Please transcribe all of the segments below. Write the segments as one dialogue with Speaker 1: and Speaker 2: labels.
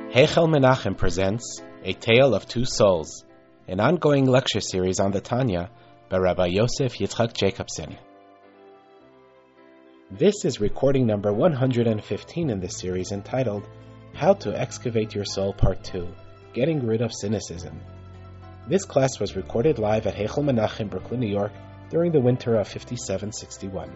Speaker 1: Heichel Menachem presents A Tale of Two Souls, an ongoing lecture series on the Tanya by Rabbi Yosef Yitzchak Jacobson. This is recording number 115 in the series entitled How to Excavate Your Soul Part 2, Getting Rid of Cynicism. This class was recorded live at Heichel Menachem, Brooklyn, New York, during the winter of 57-61.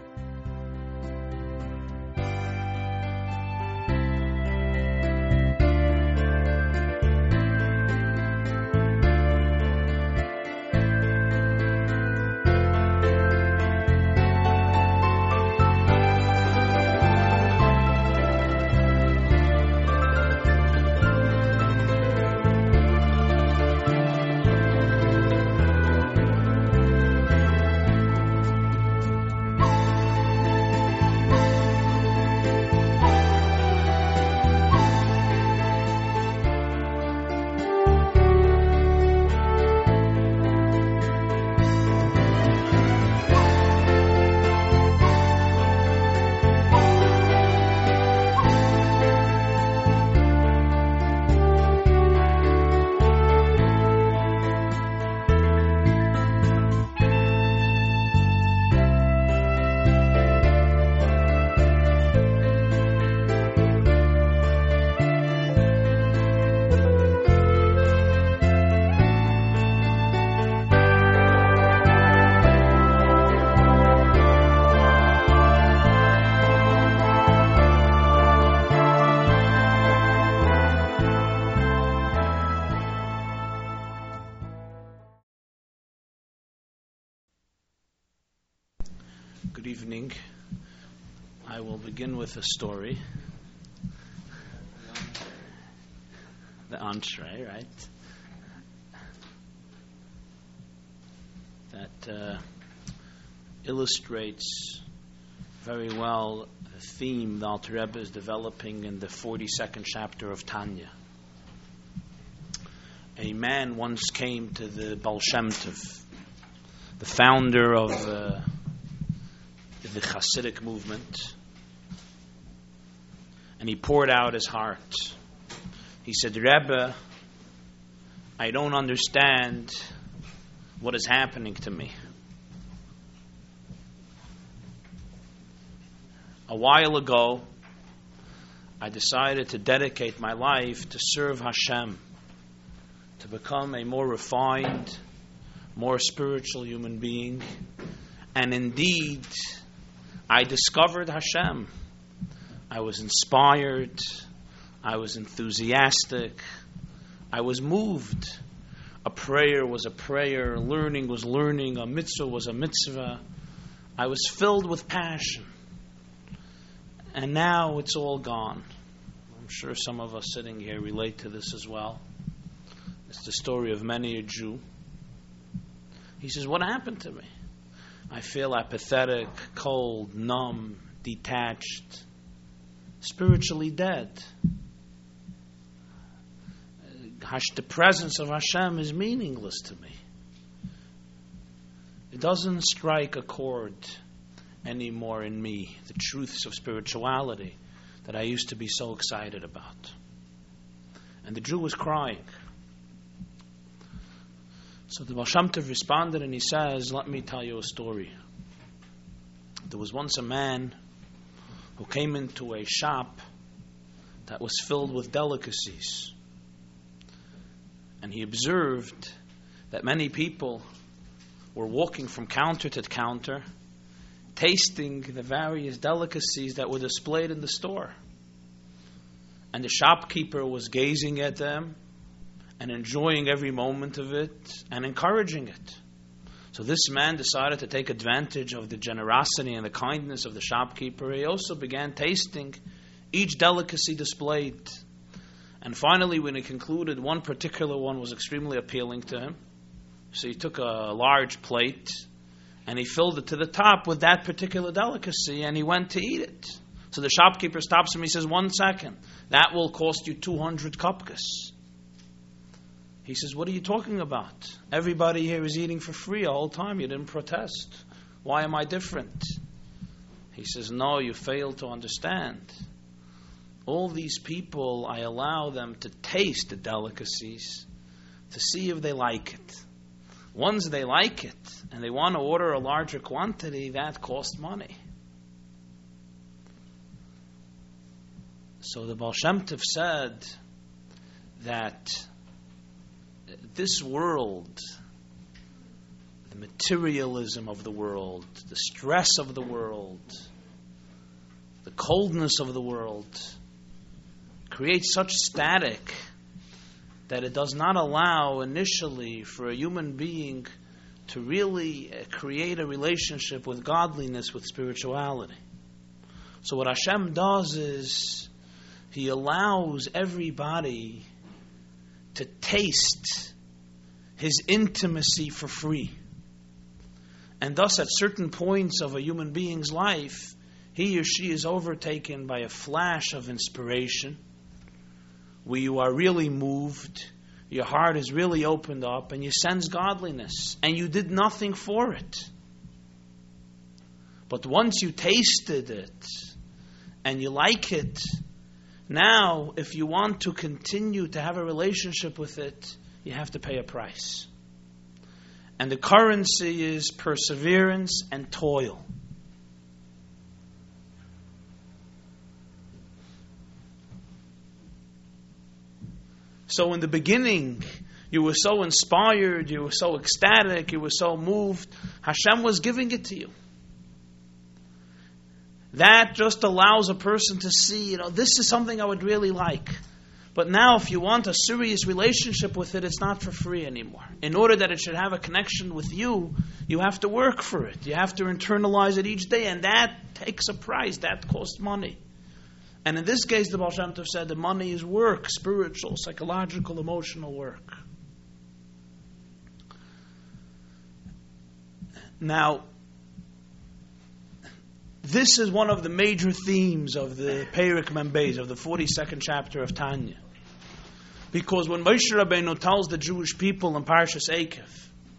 Speaker 2: Good evening. I will begin with a story. The entree, right? That illustrates very well the theme the Alter Rebbe is developing in the 42nd chapter of Tanya. A man once came to the Baal Shem Tov, the founder of the Hasidic movement, and he poured out his heart. He said, Rebbe, I don't understand what is happening to me. A while ago, I decided to dedicate my life to serve Hashem, to become a more refined, more spiritual human being, and indeed, I discovered Hashem. I was inspired. I was enthusiastic. I was moved. A prayer was a prayer. Learning was learning. A mitzvah was a mitzvah. I was filled with passion. And now it's all gone. I'm sure some of us sitting here relate to this as well. It's the story of many a Jew. He says, what happened to me? I feel apathetic, cold, numb, detached, spiritually dead. The presence of Hashem is meaningless to me. It doesn't strike a chord anymore in me, the truths of spirituality that I used to be so excited about. And the Jew was crying. So the Baal Shem Tov responded and he says, let me tell you a story. There was once a man who came into a shop that was filled with delicacies. And he observed that many people were walking from counter to counter, tasting the various delicacies that were displayed in the store. And the shopkeeper was gazing at them and enjoying every moment of it, and encouraging it. So this man decided to take advantage of the generosity and the kindness of the shopkeeper. He also began tasting each delicacy displayed. And finally, when he concluded one particular one was extremely appealing to him, so he took a large plate, and he filled it to the top with that particular delicacy, and he went to eat it. So the shopkeeper stops him, he says, 1 second, that will cost you 200 kopkas. He says, what are you talking about? Everybody here is eating for free all the time. You didn't protest. Why am I different? He says, no, you fail to understand. all these people, I allow them to taste the delicacies to see if they like it. Once they like it and they want to order a larger quantity, that costs money. So the Baal Shem Tov said that this world, the materialism of the world, the stress of the world, the coldness of the world, creates such static that it does not allow initially for a human being to really create a relationship with godliness, with spirituality. So what Hashem does is He allows everybody to taste His intimacy for free. And thus at certain points of a human being's life, he or she is overtaken by a flash of inspiration, where you are really moved, your heart is really opened up, and you sense godliness, and you did nothing for it. But once you tasted it, and you like it, now, if you want to continue to have a relationship with it, you have to pay a price. And the currency is perseverance and toil. So in the beginning, you were so inspired, you were so ecstatic, you were so moved. Hashem was giving it to you. That just allows a person to see, this is something I would really like. But now if you want a serious relationship with it, it's not for free anymore. In order that it should have a connection with you, you have to work for it. You have to internalize it each day, and that takes a price. That costs money. And in this case, the Baal Shem Tov said the money is work, spiritual, psychological, emotional work. Now, this is one of the major themes of the Perek Mem Beis, of the 42nd chapter of Tanya. Because when Moshe Rabbeinu tells the Jewish people in Parshas Eikev,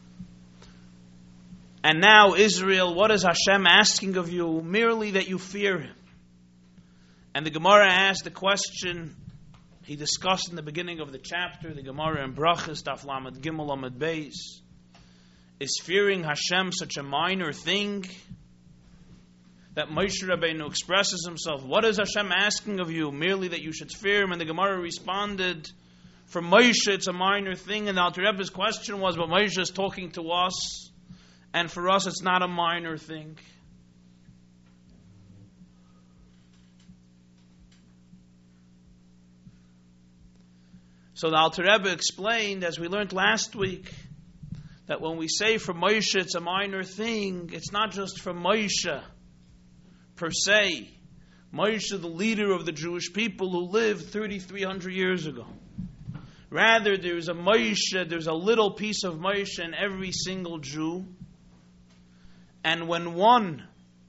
Speaker 2: and now Israel, what is Hashem asking of you? Merely that you fear Him. And the Gemara asked the question he discussed in the beginning of the chapter, the Gemara in Brachas, Daf Lamed Gimel Lamed Beis. Is fearing Hashem such a minor thing that Moshe Rabbeinu expresses himself? What is Hashem asking of you? Merely that you should fear Him. And the Gemara responded, for Moshe it's a minor thing. And the Alter Rebbe's question was, but Moshe is talking to us, and for us it's not a minor thing. So the Alter Rebbe explained, as we learned last week, that when we say for Moshe it's a minor thing, it's not just for Moshe per se. Moshe, the leader of the Jewish people who lived 3,300 years ago. Rather, there's a Moshe, there's a little piece of Moshe in every single Jew. And when one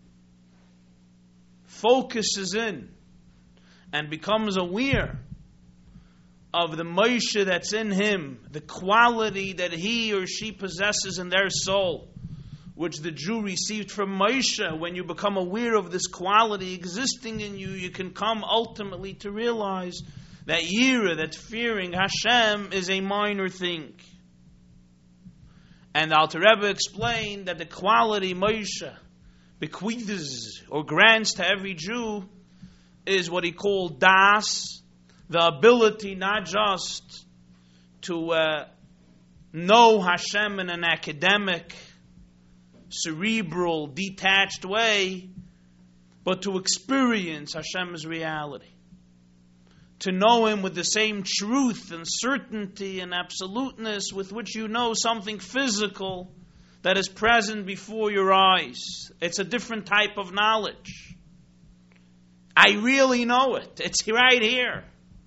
Speaker 2: focuses in and becomes aware of the Moshe that's in him, the quality that he or she possesses in their soul, which the Jew received from Moshe, when you become aware of this quality existing in you, you can come ultimately to realize that yira, that fearing Hashem, is a minor thing. And Alter Rebbe explained that the quality Moshe bequeaths or grants to every Jew is what he called das, the ability not just to know Hashem in an academic, cerebral, detached way, but to experience Hashem's reality. To know Him with the same truth and certainty and absoluteness with which you know something physical that is present before your eyes. It's a different type of knowledge. I really know it. It's right here.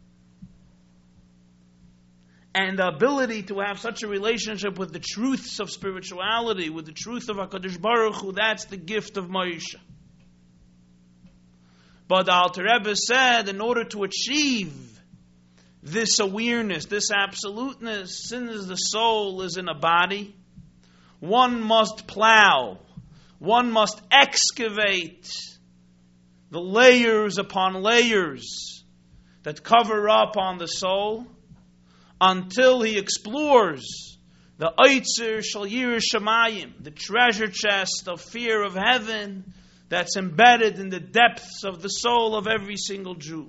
Speaker 2: And the ability to have such a relationship with the truths of spirituality, with the truth of HaKadosh Baruch Hu, that's the gift of Moshe. But the Alter Rebbe said, in order to achieve this awareness, this absoluteness, since the soul is in a body, one must plow, one must excavate the layers upon layers that cover up on the soul until he explores the Oitzer Shel Yireh Shamayim, the treasure chest of fear of heaven that's embedded in the depths of the soul of every single Jew.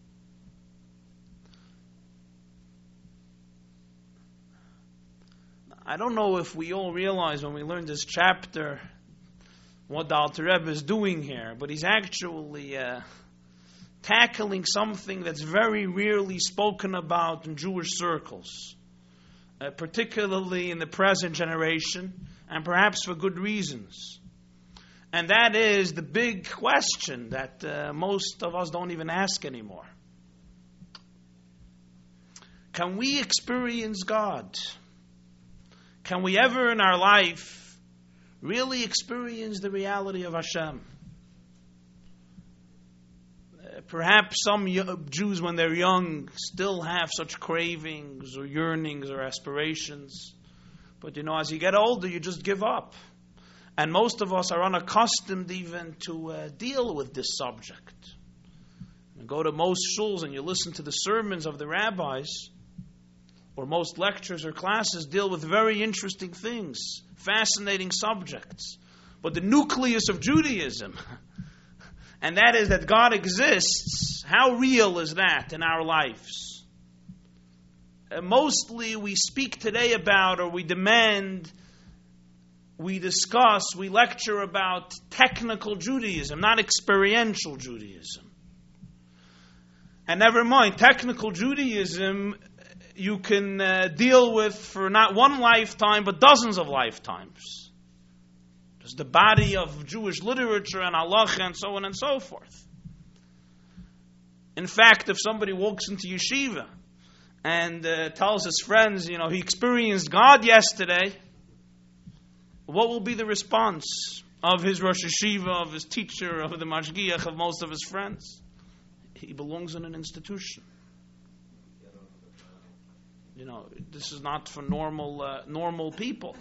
Speaker 2: I don't know if we all realize when we learn this chapter what the Alter Rebbe is doing here, but he's actually tackling something that's very rarely spoken about in Jewish circles, particularly in the present generation, and perhaps for good reasons. And that is the big question that most of us don't even ask anymore. Can we experience God? Can we ever in our life really experience the reality of Hashem? Perhaps some Jews, when they're young, still have such cravings or yearnings or aspirations. But as you get older, you just give up. And most of us are unaccustomed even to deal with this subject. You go to most shuls and you listen to the sermons of the rabbis, or most lectures or classes deal with very interesting things, fascinating subjects. But the nucleus of Judaism, and that is that God exists, how real is that in our lives? Mostly we speak today about, or we demand, we discuss, we lecture about technical Judaism, not experiential Judaism. And never mind, technical Judaism you can deal with for not one lifetime, but dozens of lifetimes. Just the body of Jewish literature and halacha and so on and so forth. In fact, if somebody walks into yeshiva and tells his friends, he experienced God yesterday, what will be the response of his Rosh Yeshiva, of his teacher, of the mashgiach, of most of his friends? He belongs in an institution. This is not for normal people.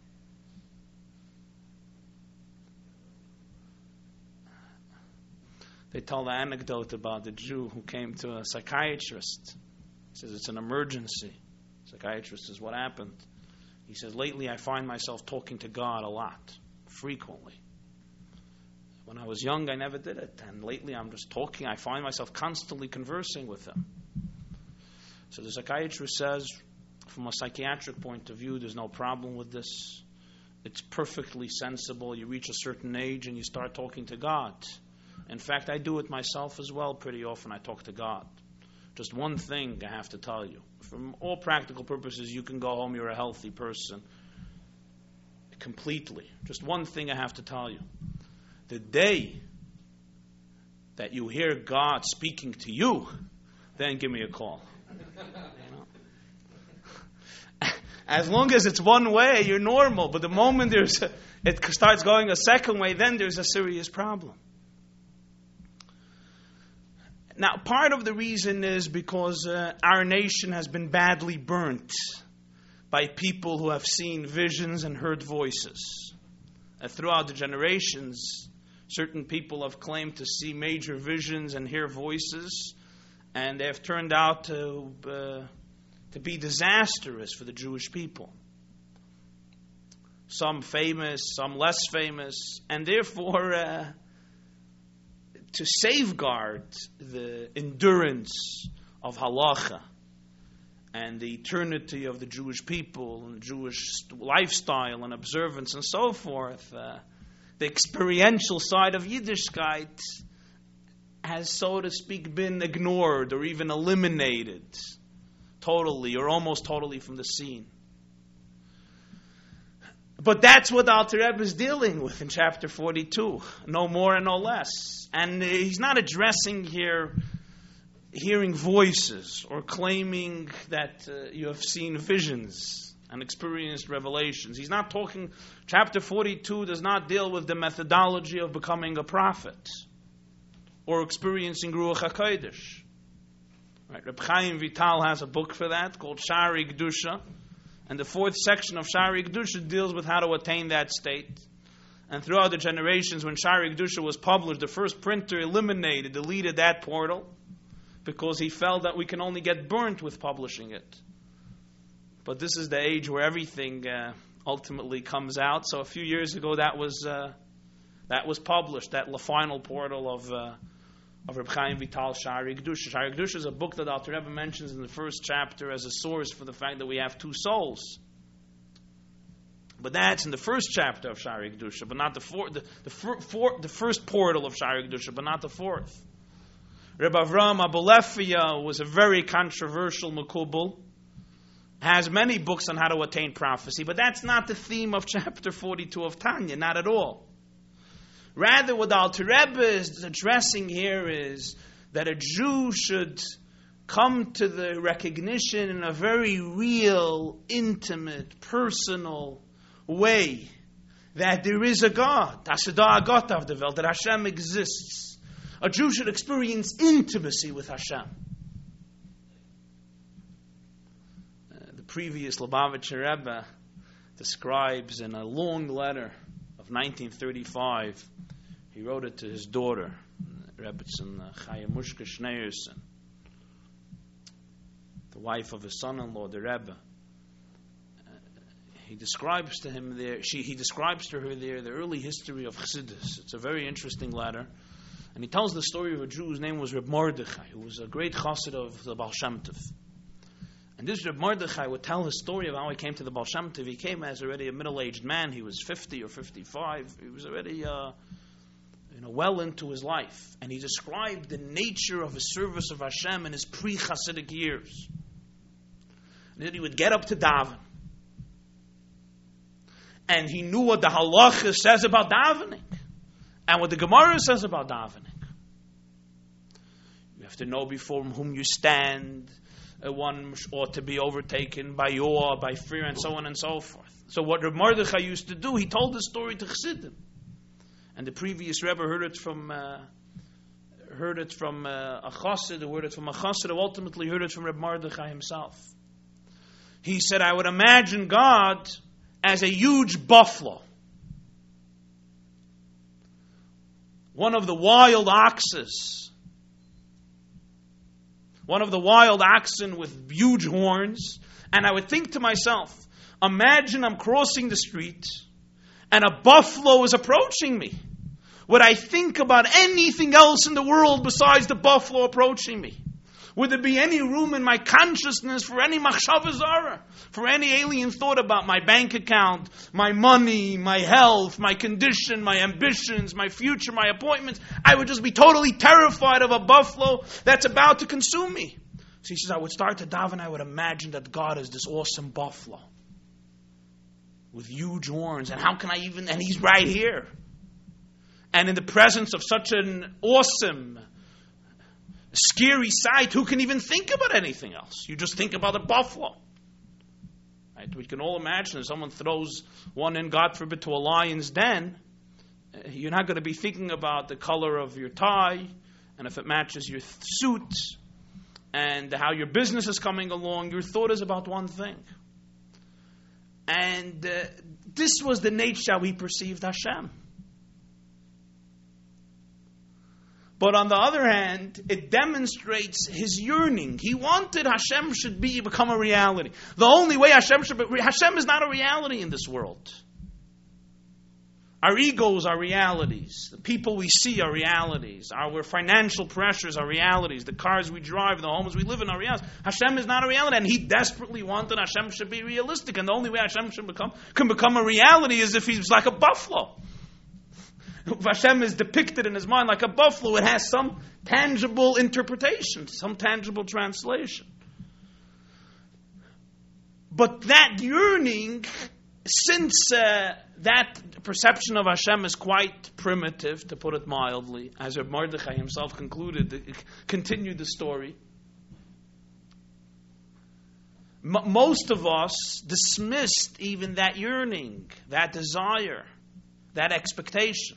Speaker 2: They tell the anecdote about the Jew who came to a psychiatrist. He says, it's an emergency. The psychiatrist says, what happened? He says, lately I find myself talking to God a lot, frequently. When I was young, I never did it. And lately I'm just talking. I find myself constantly conversing with him. So the psychiatrist says, from a psychiatric point of view, there's no problem with this. It's perfectly sensible. You reach a certain age and you start talking to God. In fact, I do it myself as well pretty often. I talk to God. Just one thing I have to tell you. From all practical purposes, you can go home, you're a healthy person. Completely. Just one thing I have to tell you. The day that you hear God speaking to you, then give me a call. As long as it's one way, you're normal. But the moment it starts going a second way, then there's a serious problem. Now, part of the reason is because our nation has been badly burnt by people who have seen visions and heard voices. Throughout the generations, certain people have claimed to see major visions and hear voices, and they have turned out to be disastrous for the Jewish people. Some famous, some less famous, and therefore to safeguard the endurance of halacha and the eternity of the Jewish people and Jewish lifestyle and observance and so forth, the experiential side of Yiddishkeit has, so to speak, been ignored or even eliminated totally or almost totally from the scene. But that's what the Alter Rebbe is dealing with in chapter 42, no more and no less. And he's not addressing here hearing voices or claiming that you have seen visions and experienced revelations. He's not talking, chapter 42 does not deal with the methodology of becoming a prophet or experiencing Ruach HaKodesh. Right? Reb Chaim Vital has a book for that called Shari Kedusha. And the fourth section of Shari Kedusha deals with how to attain that state. And throughout the generations, when Shari Kedusha was published, the first printer deleted that portal, because he felt that we can only get burnt with publishing it. But this is the age where everything ultimately comes out. So a few years ago, that was published. That final portal of Reb Chaim Vital, Sha'arei Kedusha. Sha'arei Kedusha is a book that Alter Rebbe mentions in the first chapter as a source for the fact that we have two souls. But that's in the first chapter of Sha'arei Kedusha, but not the first portal of Sha'arei Kedusha, but not the fourth. Reb Avram Abulefia was a very controversial Mekubal, has many books on how to attain prophecy, but that's not the theme of chapter 42 of Tanya, not at all. Rather, what Alter Rebbe is addressing here is that a Jew should come to the recognition in a very real, intimate, personal way that there is a God, that Hashem exists. A Jew should experience intimacy with Hashem. The previous Lubavitcher Rebbe describes in a long letter of 1935, he wrote it to his daughter, Rebbetzin Chaya Mushka Schneerson, the wife of his son-in-law, the Rebbe. He describes to him there. He describes to her there the early history of Chassidus. It's a very interesting letter, and he tells the story of a Jew whose name was Reb Mordechai, who was a great chassid of the Baal Shem Tov. And this Reb Mordechai would tell his story of how he came to the Baal Shem Tov. He came as already a middle-aged man. He was 50 or 55. He was already well into his life, and he described the nature of his service of Hashem in his pre-Chassidic years. And then he would get up to daven. And he knew what the halacha says about davening and what the Gemara says about davening. You have to know before whom you stand. One ought to be overtaken by awe, by fear, and so on and so forth. So what Reb Mordechai used to do, he told the story to Chassidim. And the previous Rebbe heard it from a chassid, who heard it from a chassid, who ultimately heard it from Reb Mordechai himself. He said, I would imagine God as a huge buffalo. One of the wild oxen with huge horns. And I would think to myself, imagine I'm crossing the street and a buffalo is approaching me. Would I think about anything else in the world besides the buffalo approaching me? Would there be any room in my consciousness for any machshava zara, for any alien thought about my bank account, my money, my health, my condition, my ambitions, my future, my appointments? I would just be totally terrified of a buffalo that's about to consume me. So he says, I would start to daven, I would imagine that God is this awesome buffalo with huge horns, and and he's right here. And in the presence of such an awesome, scary sight, who can even think about anything else? You just think about a buffalo. Right? We can all imagine if someone throws one in, God forbid, to a lion's den, you're not going to be thinking about the color of your tie, and if it matches your suit, and how your business is coming along. Your thought is about one thing. And this was the nature how he perceived Hashem. But on the other hand, it demonstrates his yearning. He wanted Hashem should become a reality. The only way Hashem is not a reality in this world. Our egos are realities. The people we see are realities. Our financial pressures are realities. The cars we drive, the homes we live in are realities. Hashem is not a reality, and he desperately wanted Hashem should be realistic. And the only way Hashem can become a reality is if he's like a buffalo. If Hashem is depicted in his mind like a buffalo, it has some tangible interpretation, some tangible translation. But that yearning, since that perception of Hashem is quite primitive, to put it mildly, as Reb Mordechai himself continued the story, most of us dismissed even that yearning, that desire, that expectation.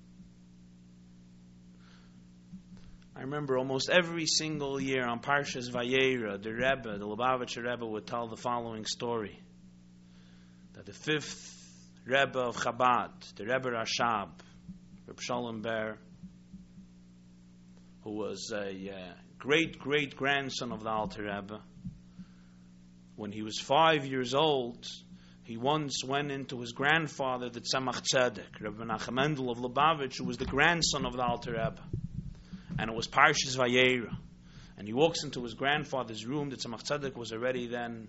Speaker 2: I remember almost every single year on Parshas Vayera, the Lubavitcher Rebbe would tell the following story. That the fifth Rebbe of Chabad, the Rebbe Rashab, Reb Shalom Ber, who was great-great-grandson of the Alter Rebbe, when he was 5 years old, he once went into his grandfather, the Tzemach Tzedek, Rebbe Menachem Mendel of Lubavitch, who was the grandson of the Alter Rebbe. And it was Parshas Vayera. And he walks into his grandfather's room. The Tzemach Tzedek was already then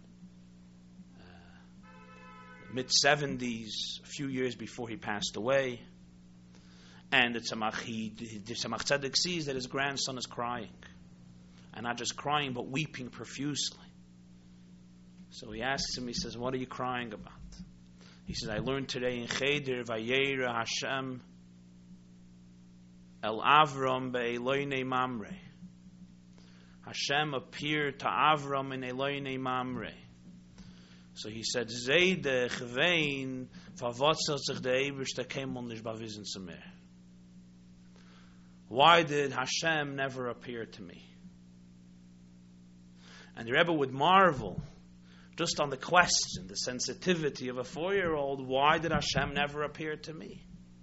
Speaker 2: mid-70s, a few years before he passed away. And the Tzemach Tzedek sees that his grandson is crying. And not just crying, but weeping profusely. So he asks him, he says, what are you crying about? He says, I learned today in Cheder, Vayera Hashem El Avram Be'eloinei Mamre. Hashem appeared to Avram in Eloinei Mamre. So he said, Zeide Chvein Vavotzelt sich der Eberste Kemol nicht bavisen zu mir. Why did Hashem never appear to me? And the Rebbe would marvel just on the question, the sensitivity of a 4-year-old, why did Hashem never appear to me?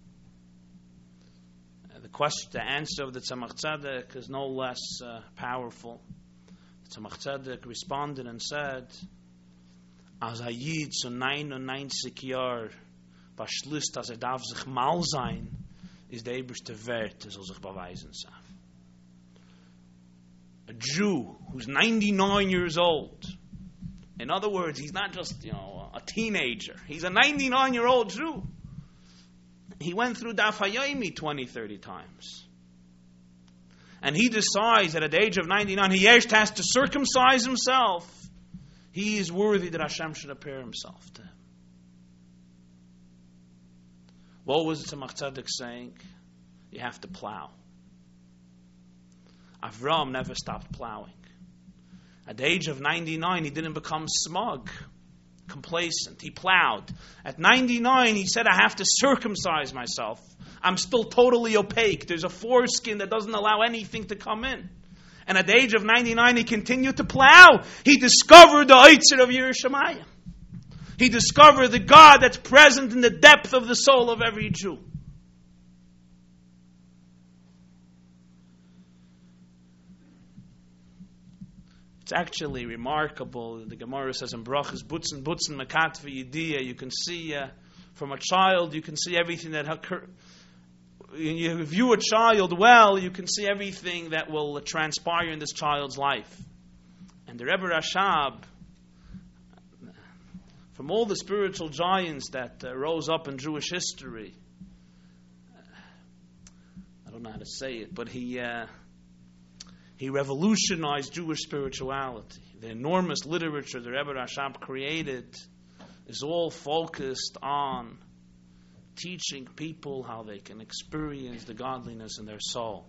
Speaker 2: The answer of the Tzemach Tzedek is no less powerful. The Tzemach Tzedek responded and said, As a Yid zu 99 Jahr beschließt, dass darf sich mal sein, ist der eberste Wert, soll sich beweisen sein. A Jew who's 99 years old. In other words, he's not just, a teenager. He's a 99-year-old Jew. He went through Daf Hayomi 20, 30 times. And he decides that at the age of 99, he has to circumcise himself. He is worthy that Hashem should appear himself to him. What was the Tzemach Tzedek saying? You have to plow. Avram never stopped plowing. At the age of 99, he didn't become smug, complacent. He plowed. At 99, he said, I have to circumcise myself. I'm still totally opaque. There's a foreskin that doesn't allow anything to come in. And at the age of 99, he continued to plow. He discovered the Eitzer of Yerushalayim. He discovered the God that's present in the depth of the soul of every Jew. It's actually remarkable. The Gemara says in Brachas, Butzen Mekat v'Yidiyah. You can see from a child, you can see everything that occurs. You view a child well, you can see everything that will transpire in this child's life. And the Rebbe Rashab, from all the spiritual giants that rose up in Jewish history, I don't know how to say it, but he revolutionized Jewish spirituality. The enormous literature the Rebbe Rashab created is all focused on teaching people how they can experience the godliness in their soul.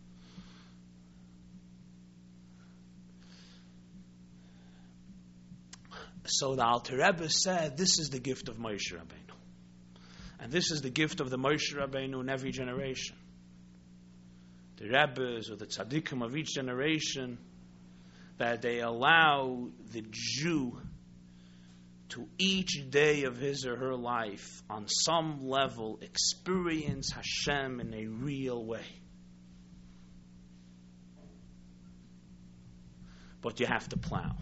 Speaker 2: So the Alter Rebbe said, this is the gift of Moshe Rabbeinu. And this is the gift of the Moshe Rabbeinu in every generation. The Rebbes or the Tzaddikim of each generation, that they allow the Jew to each day of his or her life, on some level, experience Hashem in a real way. But you have to plow.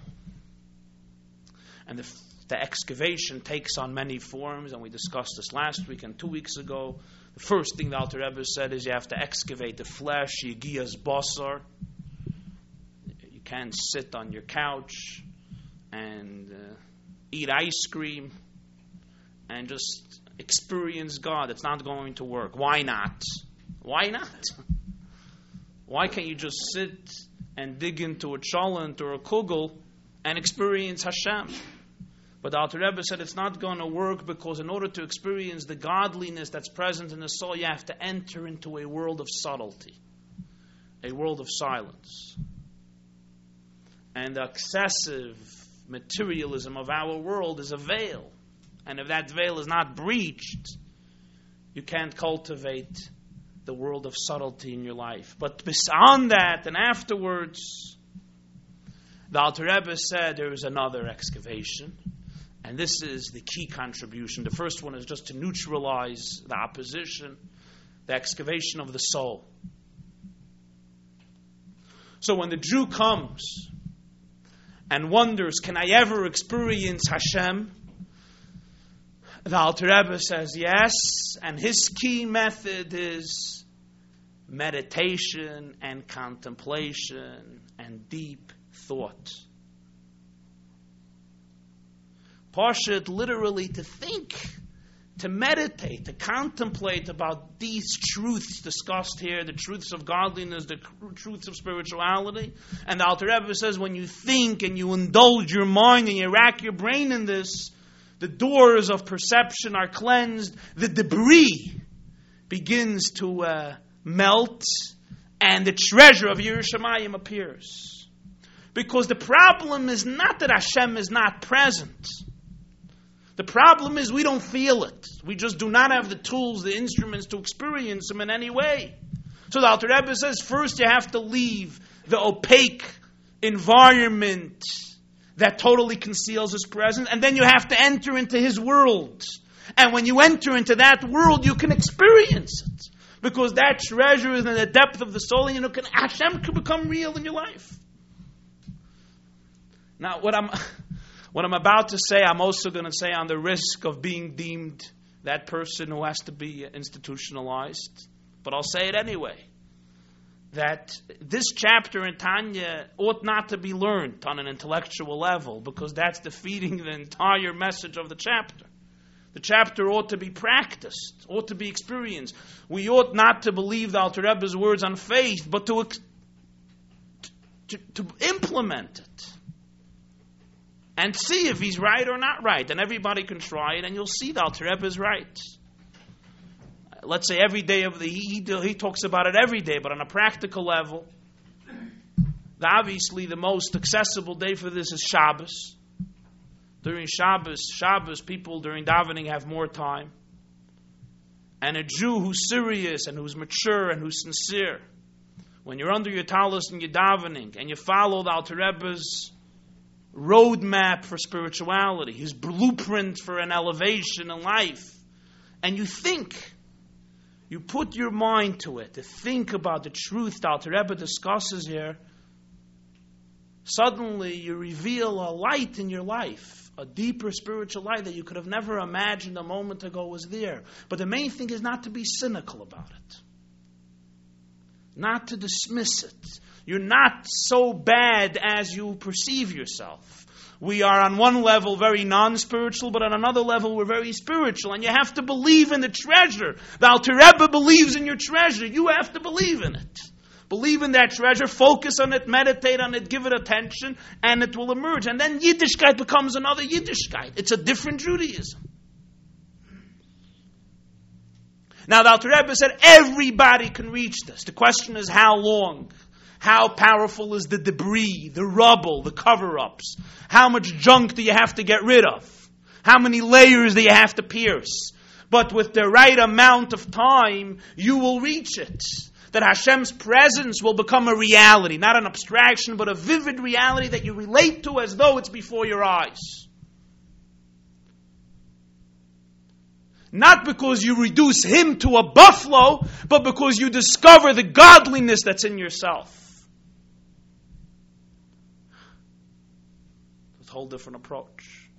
Speaker 2: And the excavation takes on many forms, and we discussed this last week and 2 weeks ago. The first thing the Alter Rebbe said is you have to excavate the flesh, Yigiyas Basar. You can't sit on your couch and eat ice cream and just experience God. It's not going to work. Why not? Why not? Why can't you just sit and dig into a cholent or a kugel and experience Hashem? But the Alter Rebbe said it's not going to work, because in order to experience the godliness that's present in the soul, you have to enter into a world of subtlety, a world of silence. And the excessive materialism of our world is a veil. And if that veil is not breached, you can't cultivate the world of subtlety in your life. But beyond that and afterwards, the Alter Rebbe said there is another excavation. And this is the key contribution. The first one is just to neutralize the opposition, the excavation of the soul. So when the Jew comes and wonders, can I ever experience Hashem? The Alter Rebbe says yes, and his key method is meditation and contemplation and deep thought. Pashut, literally to think, to meditate, to contemplate about these truths discussed here, the truths of godliness, the truths of spirituality. And the Alter Rebbe says when you think and you indulge your mind and you rack your brain in this, the doors of perception are cleansed, the debris begins to melt, and the treasure of Yerushalayim appears. Because the problem is not that Hashem is not present. The problem is we don't feel it. We just do not have the tools, the instruments to experience Him in any way. So the Alter Rebbe says, first you have to leave the opaque environment that totally conceals His presence, and then you have to enter into His world. And when you enter into that world, you can experience it. Because that treasure is in the depth of the soul, and Hashem can become real in your life. Now, what I'm about to say, I'm also going to say on the risk of being deemed that person who has to be institutionalized. But I'll say it anyway. That this chapter in Tanya ought not to be learned on an intellectual level, because that's defeating the entire message of the chapter. The chapter ought to be practiced, ought to be experienced. We ought not to believe the Alter Rebbe's words on faith, but to implement it. And see if he's right or not right. And everybody can try it, and you'll see the Alter Rebbe is right. Let's say every day of he talks about it every day, but on a practical level, obviously the most accessible day for this is Shabbos. During Shabbos, people during davening have more time. And a Jew who's serious and who's mature and who's sincere, when you're under your talus and you're davening and you follow the Alter Rebbe's roadmap for spirituality, his blueprint for an elevation in life, and you think, you put your mind to it, to think about the truth the Alter Rebbe discusses here, suddenly you reveal a light in your life, a deeper spiritual light that you could have never imagined a moment ago was there. But the main thing is not to be cynical about it, not to dismiss it. You're not so bad as you perceive yourself. We are on one level very non-spiritual, but on another level we're very spiritual. And you have to believe in the treasure. The Alter Rebbe believes in your treasure. You have to believe in it. Believe in that treasure, focus on it, meditate on it, give it attention, and it will emerge. And then Yiddishkeit becomes another Yiddishkeit. It's a different Judaism. Now the Alter Rebbe said everybody can reach this. The question is how long? How powerful is the debris, the rubble, the cover-ups? How much junk do you have to get rid of? How many layers do you have to pierce? But with the right amount of time, you will reach it. That Hashem's presence will become a reality, not an abstraction, but a vivid reality that you relate to as though it's before your eyes. Not because you reduce Him to a buffalo, but because you discover the godliness that's in yourself. It's a whole different approach.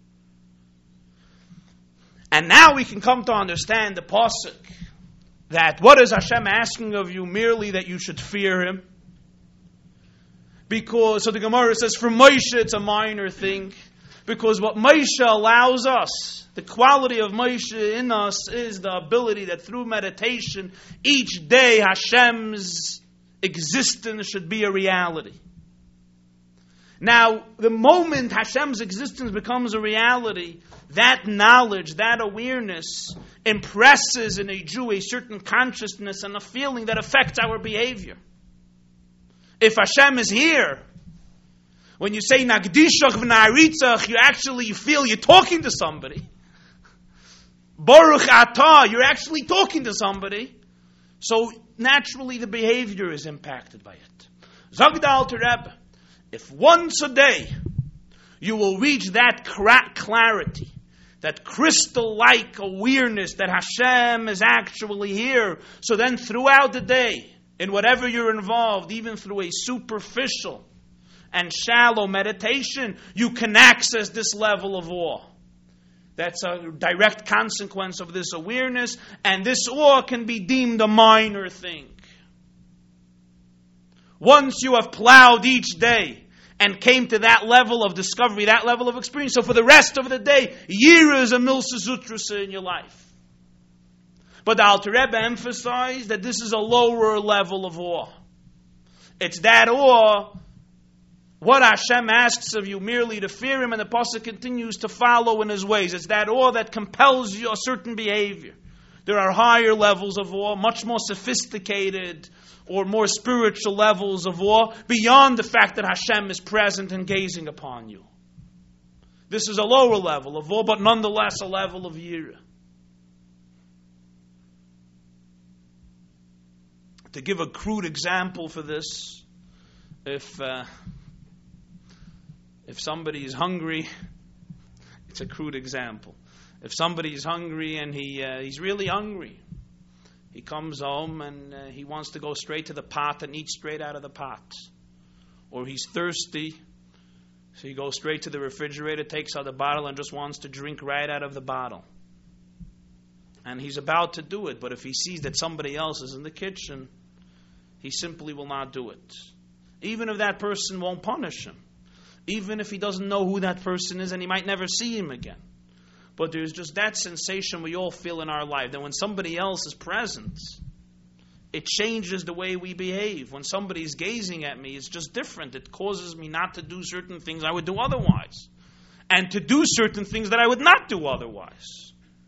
Speaker 2: And now we can come to understand the pasuk, that what is Hashem asking of you? Merely that you should fear Him. Because, so the Gemara says, for Moshe it's a minor thing. Because what Moshe allows us, the quality of Moshe in us, is the ability that through meditation, each day Hashem's existence should be a reality. Now, the moment Hashem's existence becomes a reality, that knowledge, that awareness, impresses in a Jew a certain consciousness and a feeling that affects our behavior. If Hashem is here, when you say Nagdishach v'na'aritzach, you feel you're talking to somebody. Baruch atah, you're actually talking to somebody. So naturally the behavior is impacted by it. Zog the Alter Rebbe, if once a day you will reach that clarity, that crystal-like awareness that Hashem is actually here, so then throughout the day in whatever you're involved, even through a superficial and shallow meditation, you can access this level of awe. That's a direct consequence of this awareness, and this awe can be deemed a minor thing. Once you have plowed each day and came to that level of discovery, that level of experience, so for the rest of the day, Yira is a Milsa Zutrasa in your life. But the Alter Rebbe emphasized that this is a lower level of awe. It's that awe, what Hashem asks of you merely to fear Him, and the Pasuk continues to follow in His ways. It's that awe that compels you a certain behavior. There are higher levels of awe, much more sophisticated or more spiritual levels of awe, beyond the fact that Hashem is present and gazing upon you. This is a lower level of awe, but nonetheless a level of yira. To give a crude example for this, if somebody is hungry, it's a crude example. If somebody is hungry and he's really hungry, he comes home and he wants to go straight to the pot and eat straight out of the pot. Or he's thirsty, so he goes straight to the refrigerator, takes out the bottle and just wants to drink right out of the bottle. And he's about to do it, but if he sees that somebody else is in the kitchen, he simply will not do it. Even if that person won't punish him. Even if he doesn't know who that person is and he might never see him again. But there's just that sensation we all feel in our life, that when somebody else is present, it changes the way we behave. When somebody's gazing at me, it's just different. It causes me not to do certain things I would do otherwise. And to do certain things that I would not do otherwise.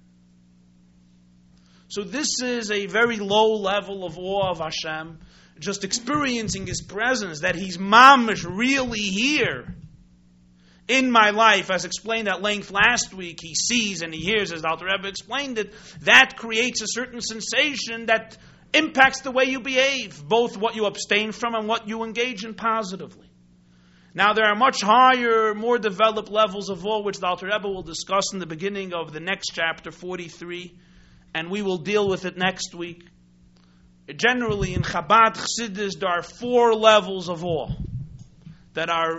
Speaker 2: So this is a very low level of awe of Hashem, just experiencing His presence, that He's mamish really here in my life, as explained at length last week. He sees and he hears, as the Alter Rebbe explained it. That creates a certain sensation that impacts the way you behave, both what you abstain from and what you engage in positively. Now there are much higher, more developed levels of awe, which the Alter Rebbe will discuss in the beginning of the next chapter, 43, and we will deal with it next week. Generally, in Chabad Chassidus, there are 4 levels of awe that are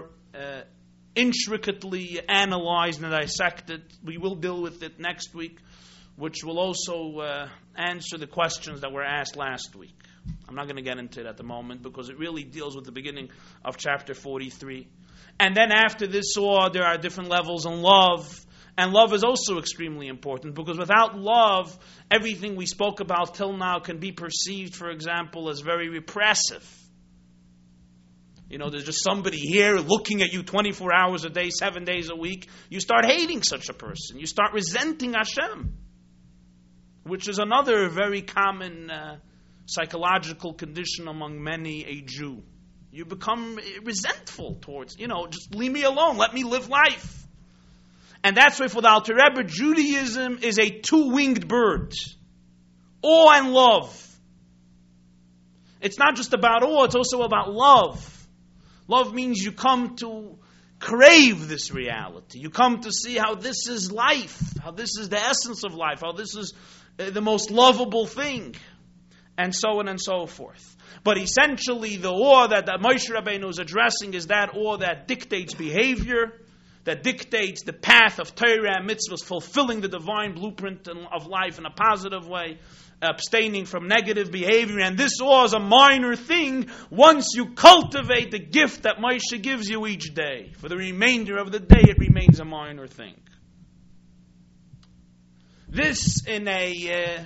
Speaker 2: intricately analyzed and dissected. We will deal with it next week, which will also answer the questions that were asked last week. I'm not going to get into it at the moment because it really deals with the beginning of chapter 43. And then after this awe, there are different levels in love. And love is also extremely important, because without love, everything we spoke about till now can be perceived, for example, as very repressive. You know, there's just somebody here looking at you 24 hours a day, 7 days a week. You start hating such a person. You start resenting Hashem, which is another very common psychological condition among many a Jew. You become resentful towards, just leave me alone. Let me live life. And that's why for the Alter Rebbe, Judaism is a 2-winged bird. Awe and love. It's not just about awe, it's also about love. Love means you come to crave this reality. You come to see how this is life, how this is the essence of life, how this is the most lovable thing, and so on and so forth. But essentially, the awe that Moshe Rabbeinu is addressing is that awe that dictates behavior, that dictates the path of Torah and mitzvahs, fulfilling the divine blueprint of life in a positive way, abstaining from negative behavior. And this awe is a minor thing once you cultivate the gift that Moshe gives you each day. For the remainder of the day, it remains a minor thing. This, in a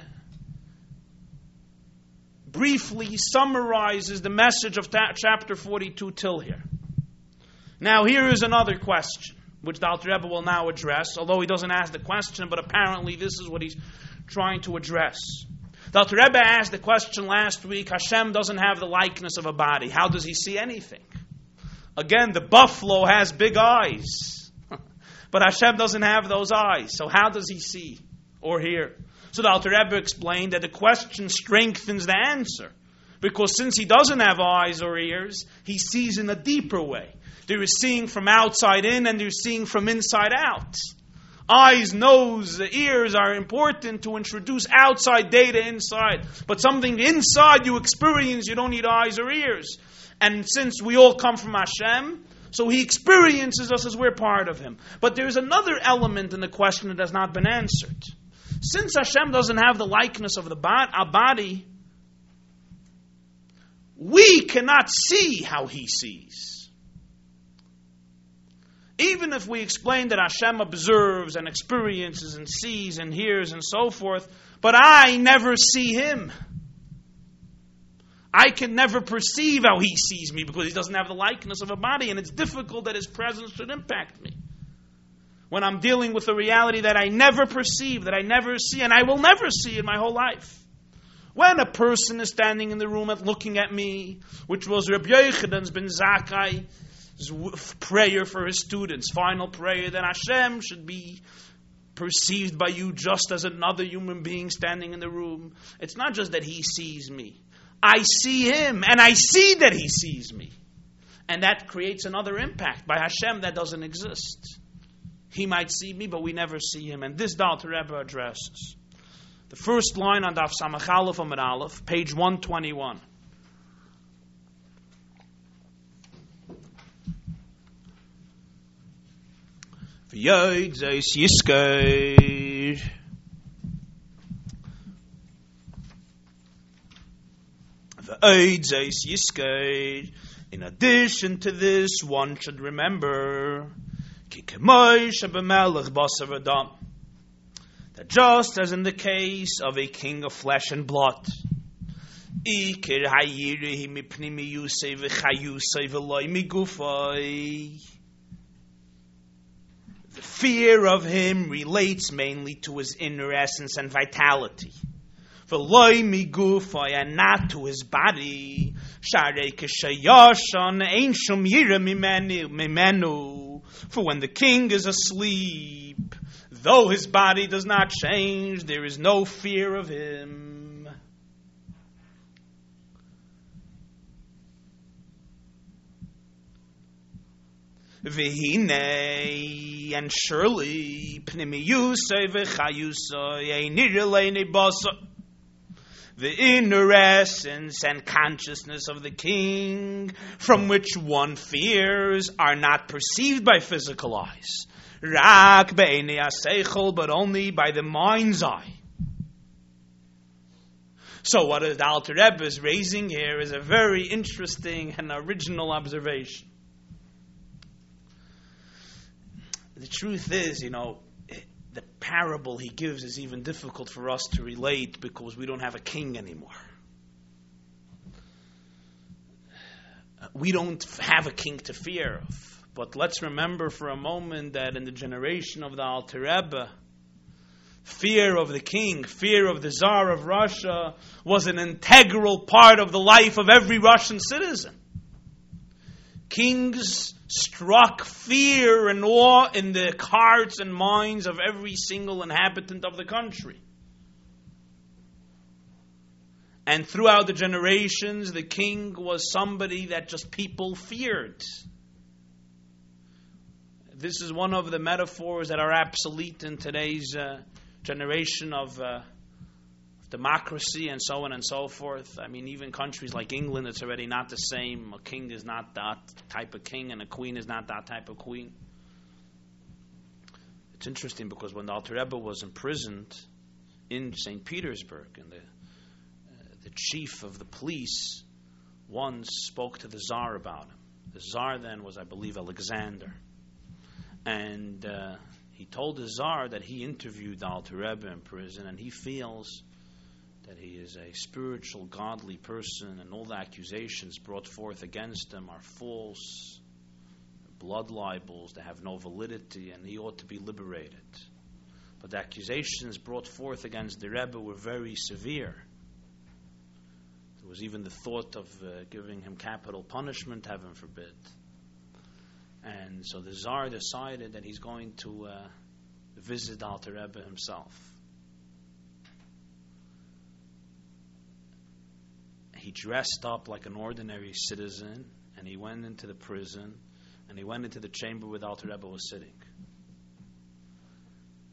Speaker 2: briefly summarizes the message of chapter 42 till here. Now, here is another question, which the Alter Rebbe will now address, although he doesn't ask the question, but apparently this is what he's trying to address. The Alter Rebbe asked the question last week, Hashem doesn't have the likeness of a body. How does He see anything? Again, the buffalo has big eyes, but Hashem doesn't have those eyes. So how does He see or hear? So the Alter Rebbe explained that the question strengthens the answer, because since He doesn't have eyes or ears, He sees in a deeper way. There is seeing from outside in and there's seeing from inside out. Eyes, nose, ears are important to introduce outside data inside. But something inside you experience, you don't need eyes or ears. And since we all come from Hashem, so He experiences us as we're part of Him. But there's another element in the question that has not been answered. Since Hashem doesn't have the likeness of our body, we cannot see how He sees. Even if we explain that Hashem observes and experiences and sees and hears and so forth, but I never see Him. I can never perceive how He sees me because He doesn't have the likeness of a body, and it's difficult that His presence should impact me. When I'm dealing with a reality that I never perceive, that I never see, and I will never see in my whole life. When a person is standing in the room and looking at me, which was Rabbi Yochanan ben Zakkai's prayer for his students, final prayer, that Hashem should be perceived by you just as another human being standing in the room. It's not just that He sees me. I see Him, and I see that He sees me. And that creates another impact. By Hashem, that doesn't exist. He might see me, but we never see Him. And this the Alter Rebbe addresses. The first line on Daf Samach Aleph Amud Aleph, page 121. V'yoid zeis yiskei. V'yoid zeis yiskei. In addition to this, one should remember that just as in the case of a king of flesh and blood, the fear of him relates mainly to his inner essence and vitality, and not to his body. For when the king is asleep, though his body does not change, there is no fear of him. V'hinei, and surely, the inner essence and consciousness of the king, from which one fears, are not perceived by physical eyes. Rak be'enei haseichel, but only by the mind's eye. So what the Alter Rebbe is raising here is a very interesting and original observation. The truth is, the parable he gives is even difficult for us to relate because we don't have a king anymore. We don't have a king to fear of. But let's remember for a moment that in the generation of the Alter Rebbe, fear of the king, fear of the Tsar of Russia was an integral part of the life of every Russian citizen. Kings struck fear and awe in the hearts and minds of every single inhabitant of the country. And throughout the generations, the king was somebody that just people feared. This is one of the metaphors that are obsolete in today's generation of democracy and so on and so forth. I mean, even countries like England, it's already not the same. A king is not that type of king, and a queen is not that type of queen. It's interesting because when the Alter Rebbe was imprisoned in St. Petersburg, and the chief of the police once spoke to the Tsar about him. The Tsar then was, I believe, Alexander. And he told the Tsar that he interviewed the Alter Rebbe in prison, and he feels that he is a spiritual, godly person, and all the accusations brought forth against him are false, blood libels, they have no validity, and he ought to be liberated. But the accusations brought forth against the Rebbe were very severe. There was even the thought of giving him capital punishment, heaven forbid. And so the Tsar decided that he's going to visit Alter Rebbe himself. He dressed up like an ordinary citizen, and he went into the prison, and he went into the chamber where Alter Rebbe was sitting.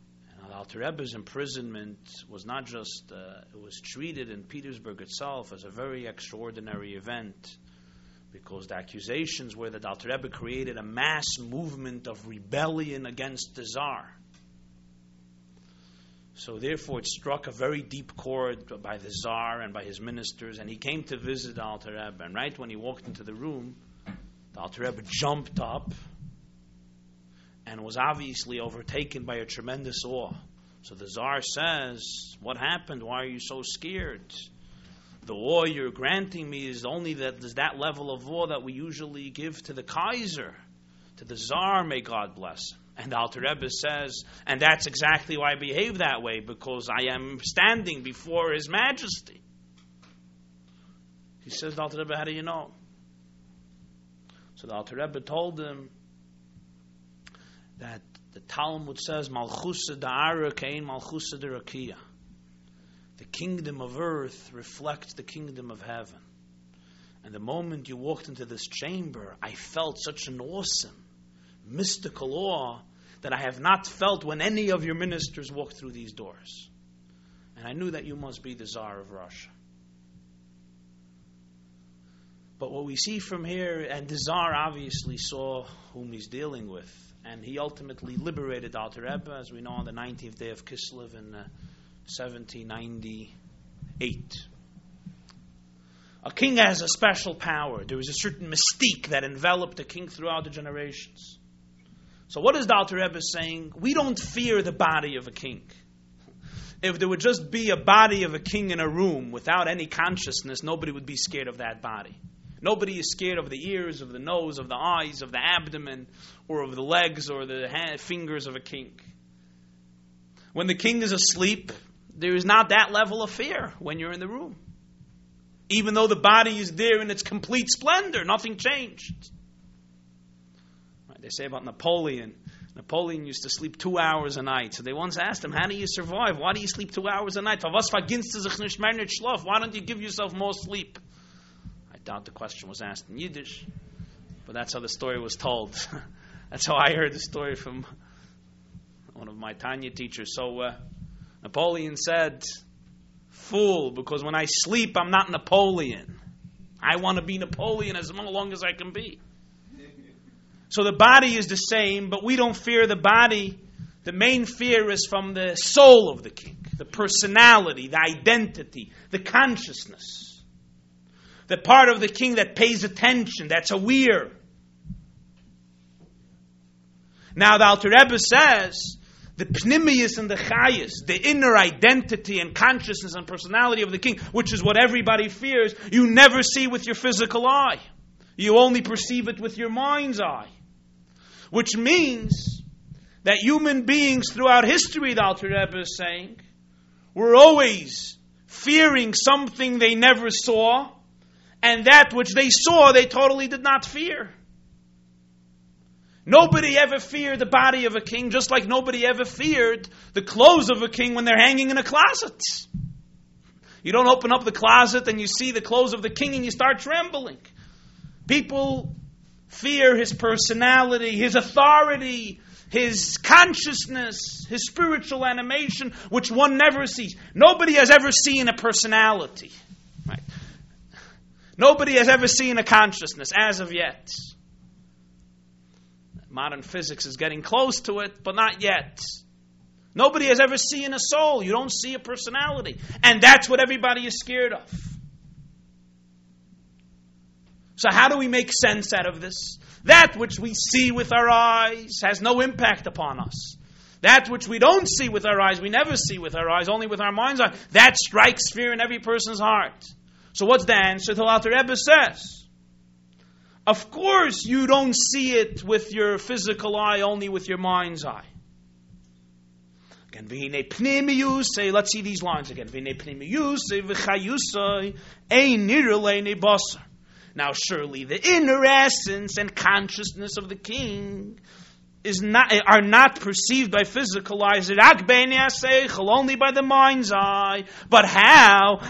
Speaker 2: Alter Rebbe's imprisonment was not just, it was treated in Petersburg itself as a very extraordinary event, because the accusations were that Alter Rebbe created a mass movement of rebellion against the Tsar. So therefore it struck a very deep chord by the Tsar and by his ministers, and he came to visit Alter Rebbe. And right when he walked into the room, the Alter Rebbe jumped up and was obviously overtaken by a tremendous awe. So the Tsar says, "What happened? Why are you so scared? The awe you're granting me is only that level of awe that we usually give to the Kaiser, to the Tsar, may God bless him." And Alter Rebbe says, "And that's exactly why I behave that way, because I am standing before His Majesty." He says, "Alter Rebbe, how do you know?" So the Alter Rebbe told him that the Talmud says, "Malchusa da'ara kein malchusa d'rakia." The kingdom of earth reflects the kingdom of heaven. And the moment you walked into this chamber, I felt such an awesome, mystical awe that I have not felt when any of your ministers walked through these doors. And I knew that you must be the Tsar of Russia. But what we see from here, and the Tsar obviously saw whom he's dealing with, and he ultimately liberated Alter Rebbe, as we know, on the 19th day of Kislev in 1798. A king has a special power. There is a certain mystique that enveloped a king throughout the generations. So what is the Alter Rebbe saying? We don't fear the body of a king. If there would just be a body of a king in a room without any consciousness, nobody would be scared of that body. Nobody is scared of the ears, of the nose, of the eyes, of the abdomen, or of the legs or the fingers of a king. When the king is asleep, there is not that level of fear when you're in the room. Even though the body is there in its complete splendor, nothing changed. Right, they say about Napoleon. Napoleon used to sleep 2 hours a night. So they once asked him, "How do you survive? Why do you sleep 2 hours a night? Why don't you give yourself more sleep?" I doubt the question was asked in Yiddish, but that's how the story was told. That's how I heard the story from one of my Tanya teachers. So Napoleon said, "Fool, because when I sleep, I'm not Napoleon. I want to be Napoleon as long as I can be." So the body is the same, but we don't fear the body. The main fear is from the soul of the king, the personality, the identity, the consciousness. The part of the king that pays attention, that's aware. Now the Alter Rebbe says, the pnimius and the chayus, the inner identity and consciousness and personality of the king, which is what everybody fears, you never see with your physical eye. You only perceive it with your mind's eye. Which means that human beings throughout history, the Alter Rebbe is saying, were always fearing something they never saw, and that which they saw they totally did not fear. Nobody ever feared the body of a king, just like nobody ever feared the clothes of a king when they're hanging in a closet. You don't open up the closet and you see the clothes of the king and you start trembling. People fear his personality, his authority, his consciousness, his spiritual animation, which one never sees. Nobody has ever seen a personality. Right? Nobody has ever seen a consciousness as of yet. Modern physics is getting close to it, but not yet. Nobody has ever seen a soul. You don't see a personality. And that's what everybody is scared of. So how do we make sense out of this? That which we see with our eyes has no impact upon us. That which we don't see with our eyes, we never see with our eyes, only with our mind's eye, that strikes fear in every person's heart. So what's the answer? The Alter Rebbe says, of course you don't see it with your physical eye, only with your mind's eye. Again, let's see these lines again. Now surely the inner essence and consciousness of the king are not perceived by physical eyes, only by the mind's eye. But how?